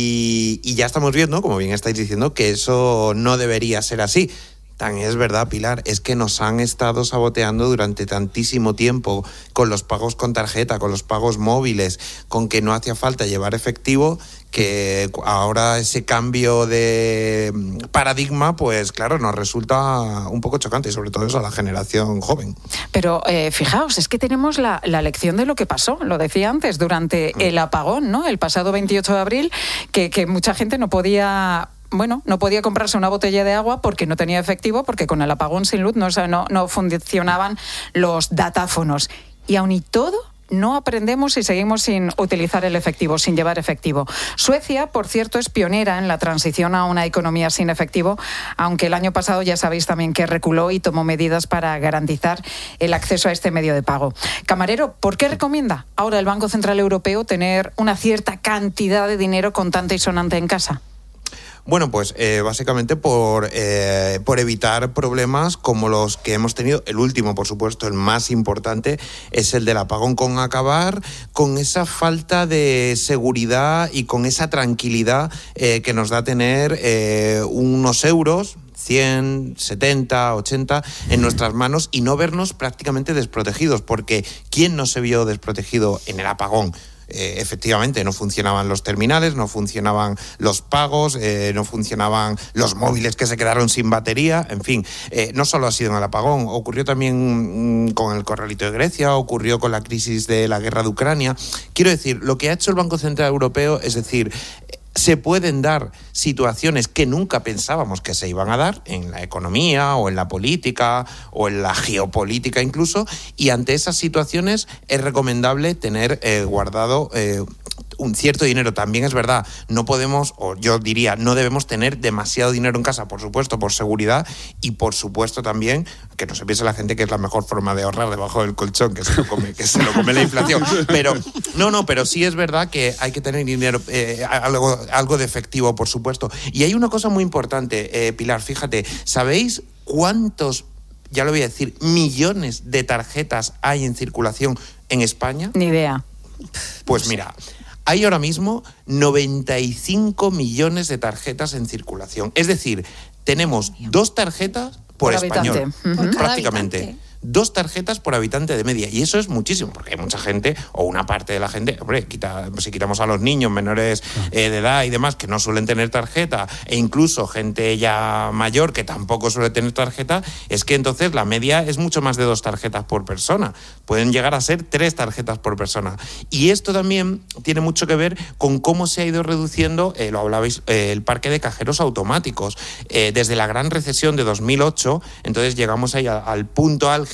Y, y ya estamos viendo, como bien estáis diciendo, que eso no debería ser así. Tan es verdad, Pilar, es que nos han estado saboteando durante tantísimo tiempo con los pagos con tarjeta, con los pagos móviles, con que no hacía falta llevar efectivo, que ahora ese cambio de paradigma, pues claro, nos resulta un poco chocante, y sobre todo eso a la generación joven. Pero eh, fijaos, es que tenemos la, la lección de lo que pasó, lo decía antes, durante mm. el apagón, ¿no? El pasado veintiocho de abril, que, que mucha gente no podía... Bueno, no podía comprarse una botella de agua porque no tenía efectivo, porque con el apagón sin luz no, no, no funcionaban los datáfonos. Y aun y todo, no aprendemos y seguimos sin utilizar el efectivo, sin llevar efectivo. Suecia, por cierto, es pionera en la transición a una economía sin efectivo, aunque el año pasado ya sabéis también que reculó y tomó medidas para garantizar el acceso a este medio de pago. Camarero, ¿por qué recomienda ahora el Banco Central Europeo tener una cierta cantidad de dinero contante y sonante en casa? Bueno, pues eh, básicamente por, eh, por evitar problemas como los que hemos tenido. El último, por supuesto, el más importante, es el del apagón, con acabar con esa falta de seguridad y con esa tranquilidad eh, que nos da tener eh, unos euros, cien, setenta, ochenta en nuestras manos y no vernos prácticamente desprotegidos, porque ¿quién no se vio desprotegido en el apagón? Eh, efectivamente, no funcionaban los terminales, no funcionaban los pagos, eh, no funcionaban los móviles que se quedaron sin batería, en fin, eh, no solo ha sido en el apagón, ocurrió también mmm, con el corralito de Grecia, ocurrió con la crisis de la guerra de Ucrania. Quiero decir, lo que ha hecho el Banco Central Europeo es decir, se pueden dar situaciones que nunca pensábamos que se iban a dar en la economía o en la política o en la geopolítica incluso, y ante esas situaciones es recomendable tener eh, guardado eh, un cierto dinero. También es verdad, no podemos, o yo diría, no debemos tener demasiado dinero en casa, por supuesto, por seguridad, y por supuesto también, que no se piense la gente que es la mejor forma de ahorrar debajo del colchón, que se lo come, que se lo come la inflación. Pero, no, no, pero sí es verdad que hay que tener dinero, eh, algo, algo de efectivo, por supuesto. Y hay una cosa muy importante, eh, Pilar, fíjate, ¿sabéis cuántos, ya lo voy a decir, millones de tarjetas hay en circulación en España? Ni idea. Pues mira, hay ahora mismo noventa y cinco millones de tarjetas en circulación. Es decir, tenemos dos tarjetas por, por español, uh-huh. prácticamente. Habitante. Dos tarjetas por habitante de media. Y eso es muchísimo, porque hay mucha gente, o una parte de la gente, hombre, quita, si quitamos a los niños menores eh, de edad y demás, que no suelen tener tarjeta, e incluso gente ya mayor que tampoco suele tener tarjeta, es que entonces la media es mucho más de dos tarjetas por persona. Pueden llegar a ser tres tarjetas por persona. Y esto también tiene mucho que ver con cómo se ha ido reduciendo, eh, lo hablabais, eh, el parque de cajeros automáticos. Eh, desde la gran recesión de dos mil ocho, entonces llegamos ahí a, al punto álgido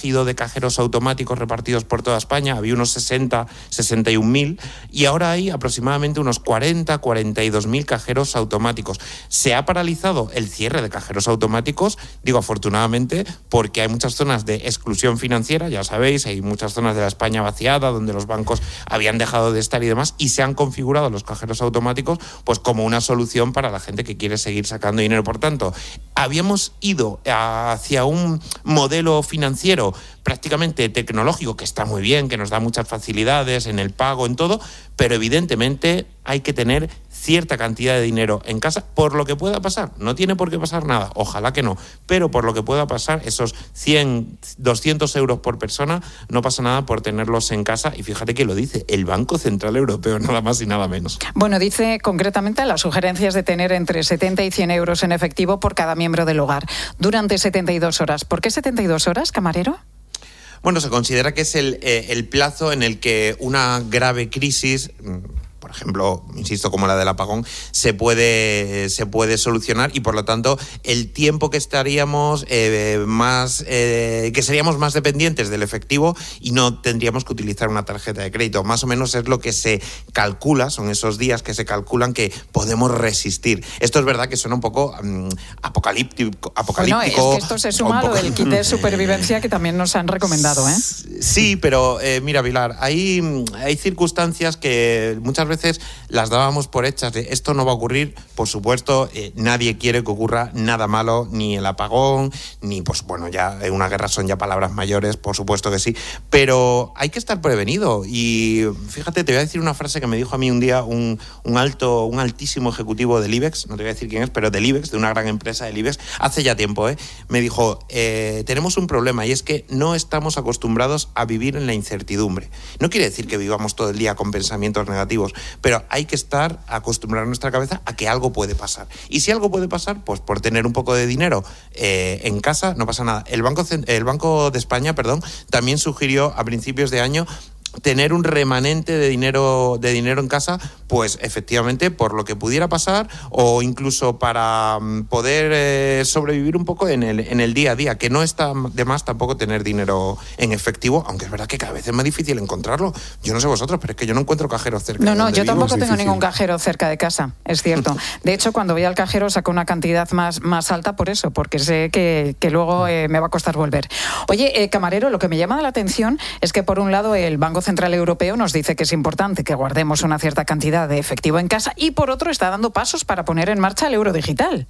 álgido de cajeros automáticos repartidos por toda España, había unos sesenta, sesenta y un mil, y ahora hay aproximadamente unos cuarenta, cuarenta y dos mil cajeros automáticos. Se ha paralizado el cierre de cajeros automáticos, digo afortunadamente, porque hay muchas zonas de exclusión financiera, ya sabéis, hay muchas zonas de la España vaciada donde los bancos habían dejado de estar y demás, y se han configurado los cajeros automáticos pues como una solución para la gente que quiere seguir sacando dinero. Por tanto, habíamos ido hacia un modelo financiero prácticamente tecnológico, que está muy bien, que nos da muchas facilidades en el pago, en todo, pero evidentemente hay que tener cierta cantidad de dinero en casa por lo que pueda pasar. No tiene por qué pasar nada, ojalá que no, pero por lo que pueda pasar, esos cien, doscientos euros por persona, no pasa nada por tenerlos en casa. Y fíjate que lo dice el Banco Central Europeo, nada más y nada menos. Bueno, dice concretamente las sugerencias de tener entre setenta y cien euros en efectivo por cada miembro del hogar durante setenta y dos horas. ¿Por qué setenta y dos horas, camarero? Bueno, se considera que es el, eh, el plazo en el que una grave crisis, por ejemplo, insisto, como la del apagón, se puede, se puede solucionar, y por lo tanto el tiempo que estaríamos eh, más, eh, que seríamos más dependientes del efectivo y no tendríamos que utilizar una tarjeta de crédito. Más o menos es lo que se calcula, son esos días que se calculan que podemos resistir. Esto es verdad que suena un poco um, apocalíptico, apocalíptico. Bueno, es que esto se suma a lo del kit de supervivencia que también nos han recomendado, ¿eh? Sí, pero eh, mira, Pilar, hay, hay circunstancias que muchas veces veces las dábamos por hechas de esto no va a ocurrir. Por supuesto, eh, nadie quiere que ocurra nada malo, ni el apagón, ni, pues bueno, ya una guerra son ya palabras mayores, por supuesto que sí, pero hay que estar prevenido. Y fíjate, te voy a decir una frase que me dijo a mí un día un, un alto, un altísimo ejecutivo del IBEX, no te voy a decir quién es, pero del IBEX, de una gran empresa del IBEX, hace ya tiempo, ¿eh? Me dijo, eh, tenemos un problema, y es que no estamos acostumbrados a vivir en la incertidumbre. No quiere decir que vivamos todo el día con pensamientos negativos, pero hay que estar, acostumbrar nuestra cabeza a que algo puede pasar. Y si algo puede pasar, pues por tener un poco de dinero eh, en casa no pasa nada. El Banco, el Banco de España, perdón, también sugirió a principios de año tener un remanente de dinero de dinero en casa, pues efectivamente por lo que pudiera pasar, o incluso para poder eh, sobrevivir un poco en el en el día a día, que no está de más tampoco tener dinero en efectivo, aunque es verdad que cada vez es más difícil encontrarlo. Yo no sé vosotros, pero es que yo no encuentro cajeros cerca. No, no, de yo tampoco vivo. tengo ningún cajero cerca de casa, es cierto. De hecho, cuando voy al cajero saco una cantidad más, más alta por eso, porque sé que, que luego eh, me va a costar volver. Oye, eh, camarero, lo que me llama la atención es que por un lado el Banco Central Europeo nos dice que es importante que guardemos una cierta cantidad de efectivo en casa, y por otro está dando pasos para poner en marcha el euro digital.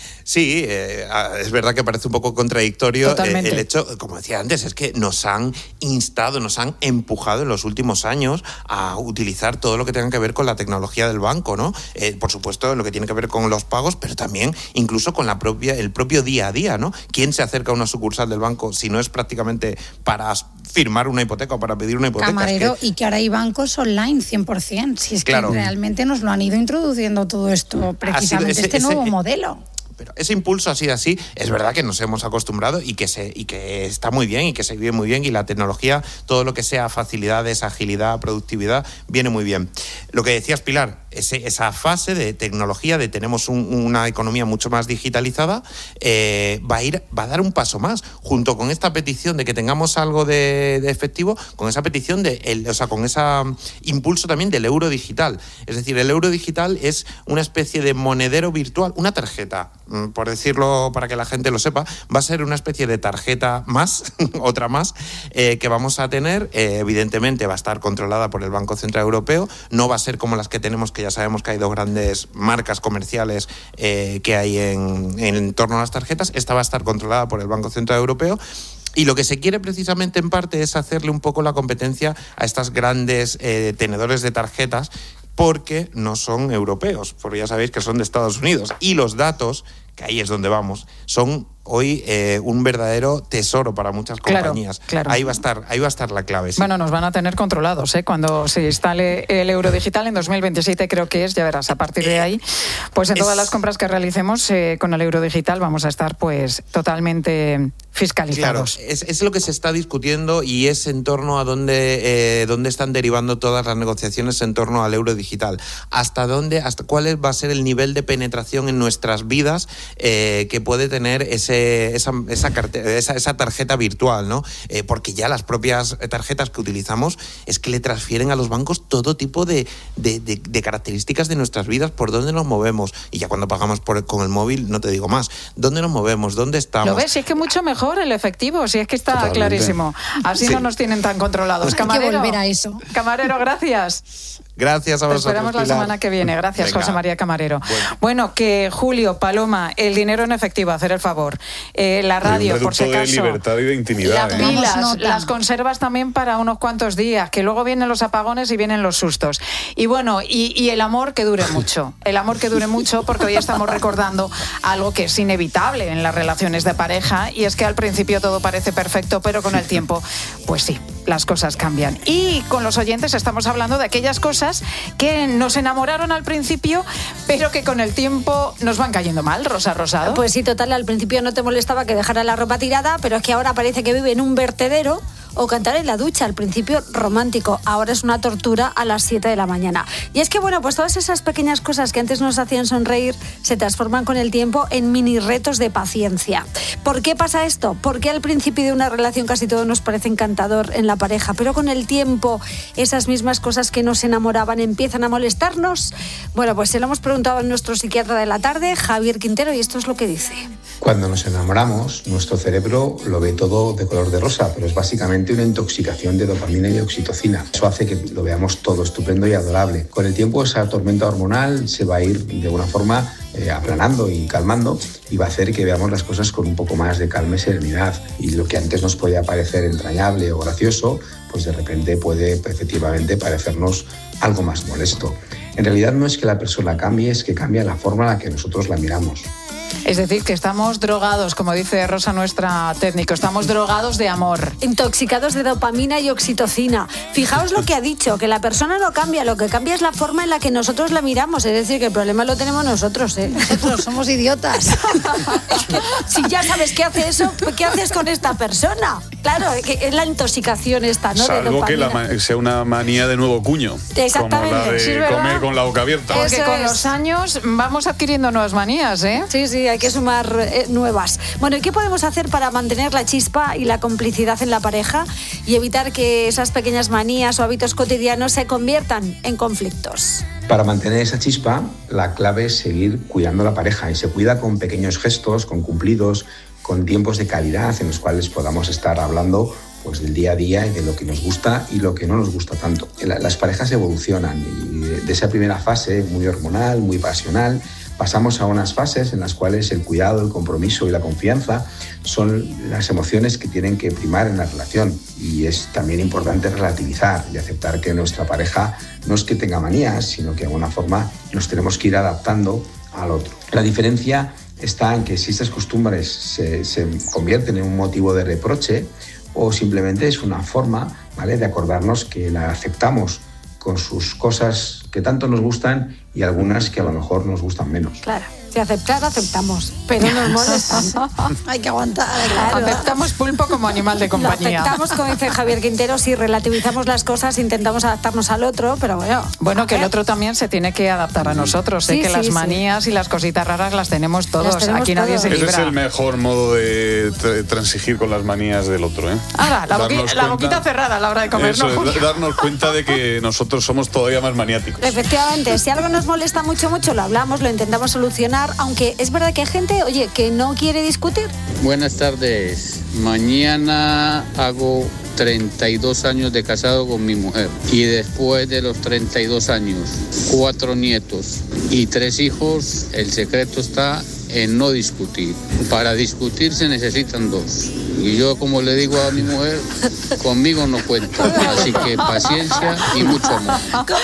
Sí, eh, es verdad que parece un poco contradictorio eh, el hecho, como decía antes, es que nos han instado, nos han empujado en los últimos años a utilizar todo lo que tenga que ver con la tecnología del banco, ¿no? Eh, por supuesto, lo que tiene que ver con los pagos, pero también incluso con la propia, el propio día a día, ¿no? ¿Quién se acerca a una sucursal del banco si no es prácticamente para firmar una hipoteca o para pedir una hipoteca? Camarero, es que... y que ahora hay bancos online cien por ciento, si es claro. que realmente nos lo han ido introduciendo todo esto, precisamente ese, este ese, nuevo ese, modelo. Pero ese impulso ha sido así, es verdad que nos hemos acostumbrado y que se y que está muy bien y que se vive muy bien, y la tecnología, todo lo que sea facilidades, agilidad, productividad, viene muy bien. Lo que decías, Pilar, ese, esa fase de tecnología, de tenemos un, una economía mucho más digitalizada, eh, va a ir, va a dar un paso más, junto con esta petición de que tengamos algo de, de efectivo, con esa petición de, el, o sea, con ese impulso también del euro digital. Es decir, el euro digital es una especie de monedero virtual, una tarjeta, por decirlo para que la gente lo sepa, va a ser una especie de tarjeta más, otra más, eh, que vamos a tener. Eh, evidentemente va a estar controlada por el Banco Central Europeo, no va a ser como las que tenemos, que ya sabemos que hay dos grandes marcas comerciales eh, que hay en, en torno a las tarjetas. Esta va a estar controlada por el Banco Central Europeo. Y lo que se quiere precisamente en parte es hacerle un poco la competencia a estas grandes eh, tenedores de tarjetas, porque no son europeos, porque ya sabéis que son de Estados Unidos. Y los datos, que ahí es donde vamos, son hoy eh, un verdadero tesoro para muchas compañías. Claro, claro. Ahí va a estar, ahí va a estar la clave. Sí. Bueno, nos van a tener controlados, ¿eh? Cuando se instale el euro digital en dos mil veintisiete, creo que es, ya verás, a partir de ahí, pues en es... todas las compras que realicemos eh, con el euro digital vamos a estar pues totalmente fiscalizados. Claro, es, es lo que se está discutiendo, y es en torno a dónde, eh, dónde están derivando todas las negociaciones en torno al euro digital. Hasta dónde, hasta cuál va a ser el nivel de penetración en nuestras vidas eh, que puede tener ese ese, esa, esa, carte, esa, esa tarjeta virtual, ¿no? Eh, porque ya las propias tarjetas que utilizamos es que le transfieren a los bancos todo tipo de, de, de, de características de nuestras vidas, por dónde nos movemos. Y ya cuando pagamos por, con el móvil, no te digo más. ¿Dónde nos movemos? ¿Dónde estamos? ¿Lo ves? Si es que mucho mejor el efectivo, si es que está Totalmente. clarísimo. Así sí. no nos tienen tan controlados. Camarero, hay que volver a eso. Camarero, gracias. Gracias a vosotros. Te esperamos la Pilar. semana que viene. Gracias, Venga. José María Camarero. Bueno. bueno, que Julio, Paloma, el dinero en efectivo, hacer el favor. Eh, la radio, por si acaso. de libertad y de intimidad. Las ¿eh? pilas, las conservas también para unos cuantos días, que luego vienen los apagones y vienen los sustos. Y bueno, y, y el amor que dure mucho. El amor que dure mucho, porque hoy estamos recordando algo que es inevitable en las relaciones de pareja, y es que al principio todo parece perfecto, pero con el tiempo, pues sí, las cosas cambian. Y con los oyentes estamos hablando de aquellas cosas que nos enamoraron al principio, pero que con el tiempo nos van cayendo mal. Rosa Rosado. Pues sí, total, al principio no te molestaba que dejara la ropa tirada, pero es que ahora parece que vive en un vertedero. O cantar en la ducha, al principio romántico, ahora es una tortura a las siete de la mañana. Y es que, bueno, pues todas esas pequeñas cosas que antes nos hacían sonreír se transforman con el tiempo en mini retos de paciencia. ¿Por qué pasa esto? Porque al principio de una relación casi todo nos parece encantador en la pareja, pero con el tiempo esas mismas cosas que nos enamoraban empiezan a molestarnos. Bueno, pues se lo hemos preguntado a nuestro psiquiatra de la tarde, Javier Quintero, y esto es lo que dice. Cuando nos enamoramos, nuestro cerebro lo ve todo de color de rosa, pero es básicamente una intoxicación de dopamina y oxitocina. Eso hace que lo veamos todo estupendo y adorable. Con el tiempo esa tormenta hormonal se va a ir de alguna forma eh, aplanando y calmando, y va a hacer que veamos las cosas con un poco más de calma y serenidad. Y lo que antes nos podía parecer entrañable o gracioso, pues de repente puede efectivamente parecernos algo más molesto. En realidad no es que la persona cambie, es que cambia la forma en la que nosotros la miramos. Es decir, que estamos drogados, como dice Rosa, nuestra técnico, estamos drogados de amor. Intoxicados de dopamina y oxitocina. Fijaos lo que ha dicho, que la persona no cambia, lo que cambia es la forma en la que nosotros la miramos, es decir, que el problema lo tenemos nosotros, ¿eh? Nosotros somos idiotas. Si ya sabes qué hace eso, ¿qué haces con esta persona? Claro, que es la intoxicación esta, ¿no? Salvo que la, sea una manía de nuevo cuño. Exactamente. Como la de sí, comer con la boca abierta. Porque Eso con es. los años vamos adquiriendo nuevas manías, ¿eh? Sí, sí, hay que sumar eh, nuevas. Bueno, ¿y qué podemos hacer para mantener la chispa y la complicidad en la pareja y evitar que esas pequeñas manías o hábitos cotidianos se conviertan en conflictos? Para mantener esa chispa, la clave es seguir cuidando a la pareja, y se cuida con pequeños gestos, con cumplidos, con tiempos de calidad en los cuales podamos estar hablando pues del día a día y de lo que nos gusta y lo que no nos gusta tanto. Las parejas evolucionan, y de esa primera fase muy hormonal, muy pasional, pasamos a unas fases en las cuales el cuidado, el compromiso y la confianza son las emociones que tienen que primar en la relación. Y es también importante relativizar y aceptar que nuestra pareja no es que tenga manías, sino que de alguna forma nos tenemos que ir adaptando al otro. La diferencia está en que si estas costumbres se, se convierten en un motivo de reproche, o simplemente es una forma, ¿vale?, de acordarnos que la aceptamos con sus cosas que tanto nos gustan y algunas que a lo mejor nos gustan menos. Claro. Si aceptar, aceptamos, pero nos molestan. Hay que aguantar. Claro. Aceptamos pulpo como animal de compañía. Lo aceptamos, como dice Javier Quintero, si relativizamos las cosas, intentamos adaptarnos al otro, pero bueno. Bueno, que el otro también se tiene que adaptar a nosotros, ¿eh? Sí, que sí, las sí. manías y las cositas raras las tenemos todos. Las tenemos Aquí nadie todos. se libra. Ese es el mejor modo de tra- transigir con las manías del otro, ¿eh? Ahora, la, boqui- Darnos la cuenta- boquita cerrada a la hora de comer, Eso ¿no, es, Julio? darnos cuenta de que nosotros somos todavía más maniáticos. Efectivamente, si algo nos molesta mucho, mucho, lo hablamos, lo intentamos solucionar, aunque es verdad que hay gente, oye, que no quiere discutir. Buenas tardes. Mañana hago treinta y dos años de casado con mi mujer, y después de los treinta y dos años, cuatro nietos y tres hijos, el secreto está en no discutir. Para discutir se necesitan dos. Y yo, como le digo a mi mujer, conmigo no cuenta. Así que paciencia y mucho amor.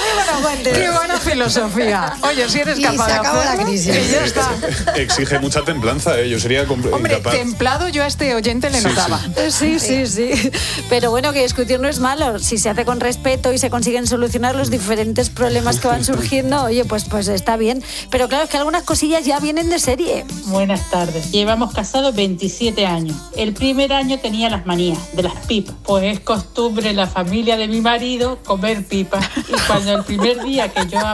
Qué buena filosofía. Oye, si eres Y capaz se de acaba la hacerlo, crisis. que ya está. Exige mucha templanza, ¿eh? Yo sería compl- Hombre, incapaz. templado yo a este oyente le Sí, notaba. Sí, sí, sí. Pero bueno, que discutir no es malo. Si se hace con respeto y se consiguen solucionar los diferentes problemas que van surgiendo, oye, pues, pues está bien. Pero claro, es que algunas cosillas ya vienen de serie. Buenas tardes. Llevamos casados veintisiete años. El primer año tenía las manías de las pipas. Pues es costumbre en la familia de mi marido comer pipas. Y cuando el primer día que yo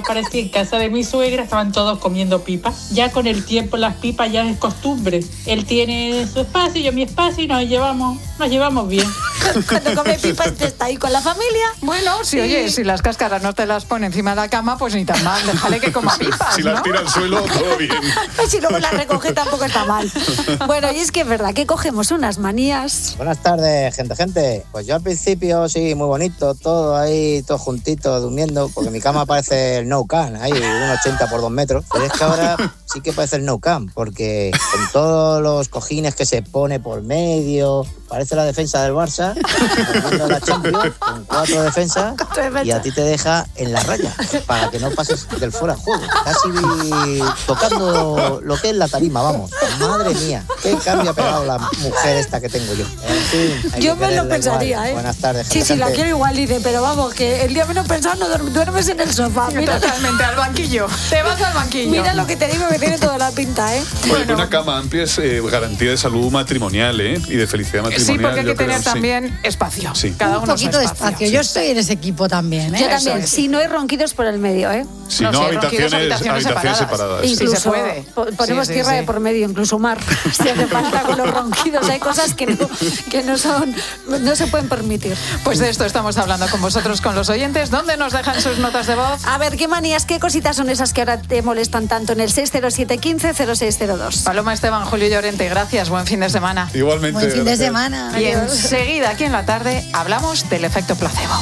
aparecí en casa de mi suegra, estaban todos comiendo pipas. Ya con el tiempo las pipas ya es costumbre. Él tiene su espacio, yo mi espacio y nos llevamos, nos llevamos bien. Cuando come pipas está ahí con la familia. Bueno, si oye, si las cáscaras no te las pone encima de la cama, pues ni tan mal, déjale que coma pipas, Si ¿no? las tira al suelo, todo bien. Si luego las recoge tampoco está mal. Bueno, y es que es verdad que cogemos unas manías. Buenas tardes, gente, gente. Pues yo al principio sí, muy bonito, todo ahí, todo juntito, durmiendo, porque mi cama parece el No Can, ahí, un ochenta por dos metros. Pero es que ahora sí que parece el No Can, porque con todos los cojines que se pone por medio, parece la defensa del Barça, jugando la Champions, con cuatro defensas, y a ti te deja en la raya, para que no pases del fuera de juego. Casi tocando lo que es la tarima, vamos. Madre mía, qué cambio ha pegado la mujer esta que tengo yo. En fin, hay Yo que me lo quererla pensaría, igual. ¿eh? Buenas tardes, Sí, gente, sí, la gente. quiero igual, dice, pero vamos, que el día menos pensado no duerm- duermes en el sofá. Mira, Totalmente, al banquillo. Te vas al banquillo. Mira lo que te digo, que tiene toda la pinta, ¿eh? Oye, una cama amplia es eh, garantía de salud matrimonial, ¿eh? Y de felicidad matrimonial. Sí, porque hay yo que tener creo, sí. también espacio. Sí. Cada Un uno poquito su de espacio. espacio. Yo estoy en ese equipo también, ¿eh? Yo también, es. si no hay ronquidos por el medio, ¿eh? Si no, No, sí, habitaciones, ronquidos, habitaciones habitaciones separadas. separadas. Sí, Incluso se puede. po- ponemos Sí, sí, tierra sí. de por medio, incluso mar. Si hace falta con los ronquidos, hay cosas que no, que no son, no se pueden permitir. Pues de esto estamos hablando con vosotros, con los oyentes. ¿Dónde nos dejan sus notas de voz? A ver, ¿qué manías, qué cositas son esas que ahora te molestan tanto en el seis cero siete uno cinco cero seis cero dos? Paloma Esteban, Julio Llorente, gracias. Buen fin de semana. Igualmente. Buen fin de gracias. semana. Y enseguida, aquí en la tarde, hablamos del efecto placebo.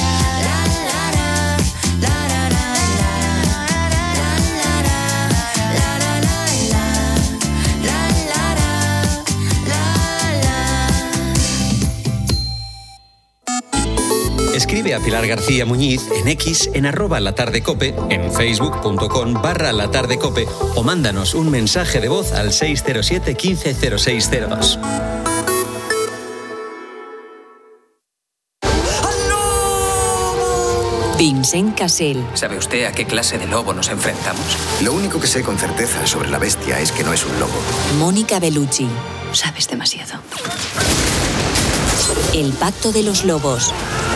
Escribe a Pilar García Muñiz en X, en arroba latardecope, en facebook.com barra latardecope o mándanos un mensaje de voz al seis cero siete, quince cero seis cero dos. Vincent Cassel. ¿Sabe usted a qué clase de lobo nos enfrentamos? Lo único que sé con certeza sobre la bestia es que no es un lobo. Mónica Bellucci. Sabes demasiado. El pacto de los lobos.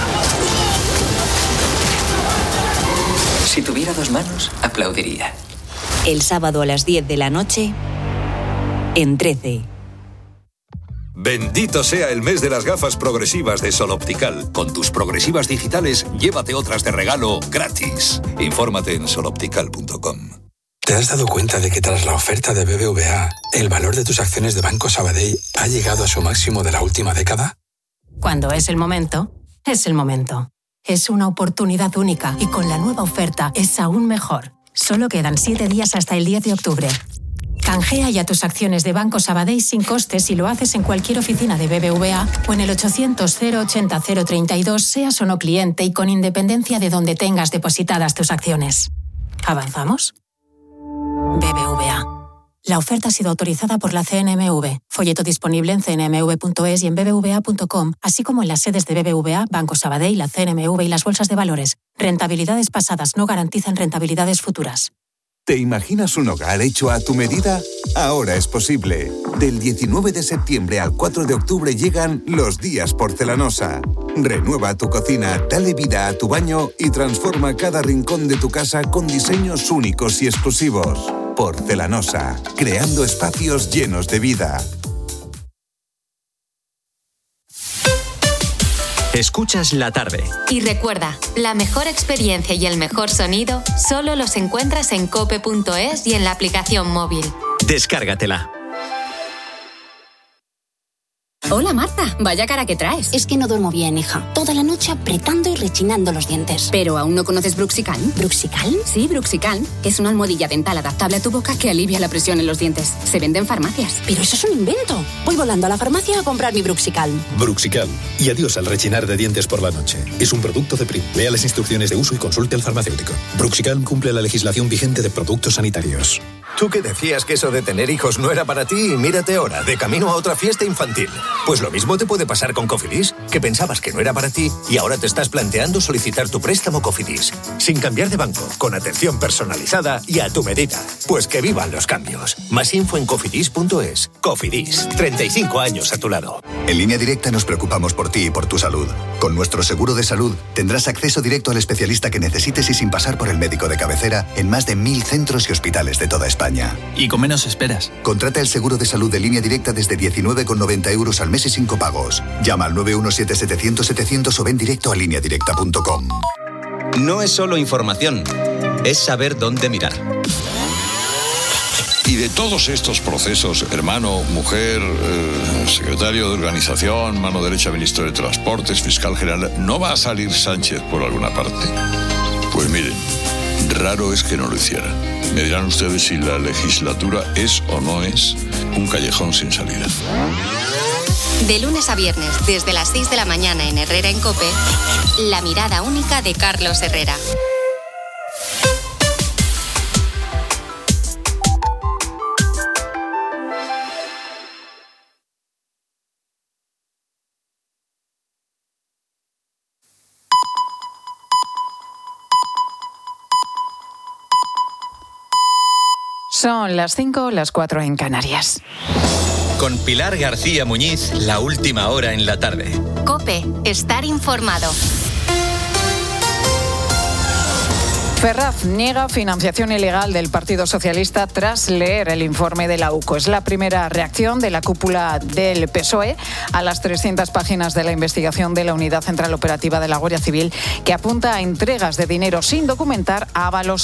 Si tuviera dos manos, aplaudiría. El sábado a las diez de la noche en trece. Bendito sea el mes de las gafas progresivas de Sol Optical. Con tus progresivas digitales, llévate otras de regalo gratis. Infórmate en sol optical punto com. ¿Te has dado cuenta de que tras la oferta de B B V A, el valor de tus acciones de Banco Sabadell ha llegado a su máximo de la última década? Cuando es el momento, es el momento. Es una oportunidad única y con la nueva oferta es aún mejor. Solo quedan siete días hasta el diez de octubre. Canjea ya tus acciones de Banco Sabadell sin costes si lo haces en cualquier oficina de B B V A o en el ochocientos, cero ochenta, cero treinta y dos, seas o no cliente y con independencia de donde tengas depositadas tus acciones. ¿Avanzamos? B B V A. La oferta ha sido autorizada por la C N M V. Folleto disponible en c n m v punto es y en b b v a punto com, así como en las sedes de B B V A, Banco Sabadell, la C N M V y las bolsas de valores. Rentabilidades pasadas no garantizan rentabilidades futuras. ¿Te imaginas un hogar hecho a tu medida? Ahora es posible. Del diecinueve de septiembre al cuatro de octubre llegan los días Porcelanosa. Renueva tu cocina, dale vida a tu baño y transforma cada rincón de tu casa con diseños únicos y exclusivos. Porcelanosa, creando espacios llenos de vida. Escuchas la tarde. Y recuerda, la mejor experiencia y el mejor sonido solo los encuentras en cope punto es y en la aplicación móvil. Descárgatela. Hola Marta, vaya cara que traes. Es que no duermo bien, hija. Toda la noche apretando y rechinando los dientes. ¿Pero aún no conoces Bruxicalm? ¿Bruxicalm? Sí, Bruxicalm. Es una almohadilla dental adaptable a tu boca que alivia la presión en los dientes. Se vende en farmacias. Pero eso es un invento. Voy volando a la farmacia a comprar mi Bruxicalm. Bruxicalm. Y adiós al rechinar de dientes por la noche. Es un producto de Prim. Lea las instrucciones de uso y consulte al farmacéutico. Bruxicalm cumple la legislación vigente de productos sanitarios. Tú que decías que eso de tener hijos no era para ti, mírate ahora, de camino a otra fiesta infantil. Pues lo mismo te puede pasar con Cofidis, que pensabas que no era para ti y ahora te estás planteando solicitar tu préstamo Cofidis. Sin cambiar de banco, con atención personalizada y a tu medida. Pues que vivan los cambios. Más info en cofidis punto es. Cofidis, treinta y cinco años a tu lado. En Línea Directa nos preocupamos por ti y por tu salud. Con nuestro seguro de salud tendrás acceso directo al especialista que necesites y sin pasar por el médico de cabecera en más de mil centros y hospitales de toda España. Y con menos esperas. Contrata el seguro de salud de Línea Directa desde diecinueve con noventa euros al mes y sin copagos. Llama al nueve uno siete setecientos setecientos o ven directo a línea directa punto com. No es solo información, es saber dónde mirar. Y de todos estos procesos, hermano, mujer, eh, secretario de organización, mano derecha ministro de Transportes, fiscal general, ¿no va a salir Sánchez por alguna parte? Pues miren, raro es que no lo hiciera. Me dirán ustedes si la legislatura es o no es un callejón sin salida. De lunes a viernes, desde las seis de la mañana en Herrera en COPE, la mirada única de Carlos Herrera. Son las cinco, las cuatro en Canarias. Con Pilar García Muñiz, la última hora en la tarde. COPE, estar informado. Ferraz niega financiación ilegal del Partido Socialista tras leer el informe de la U C O. Es la primera reacción de la cúpula del P S O E a las trescientas páginas de la investigación de la Unidad Central Operativa de la Guardia Civil, que apunta a entregas de dinero sin documentar a Ábalos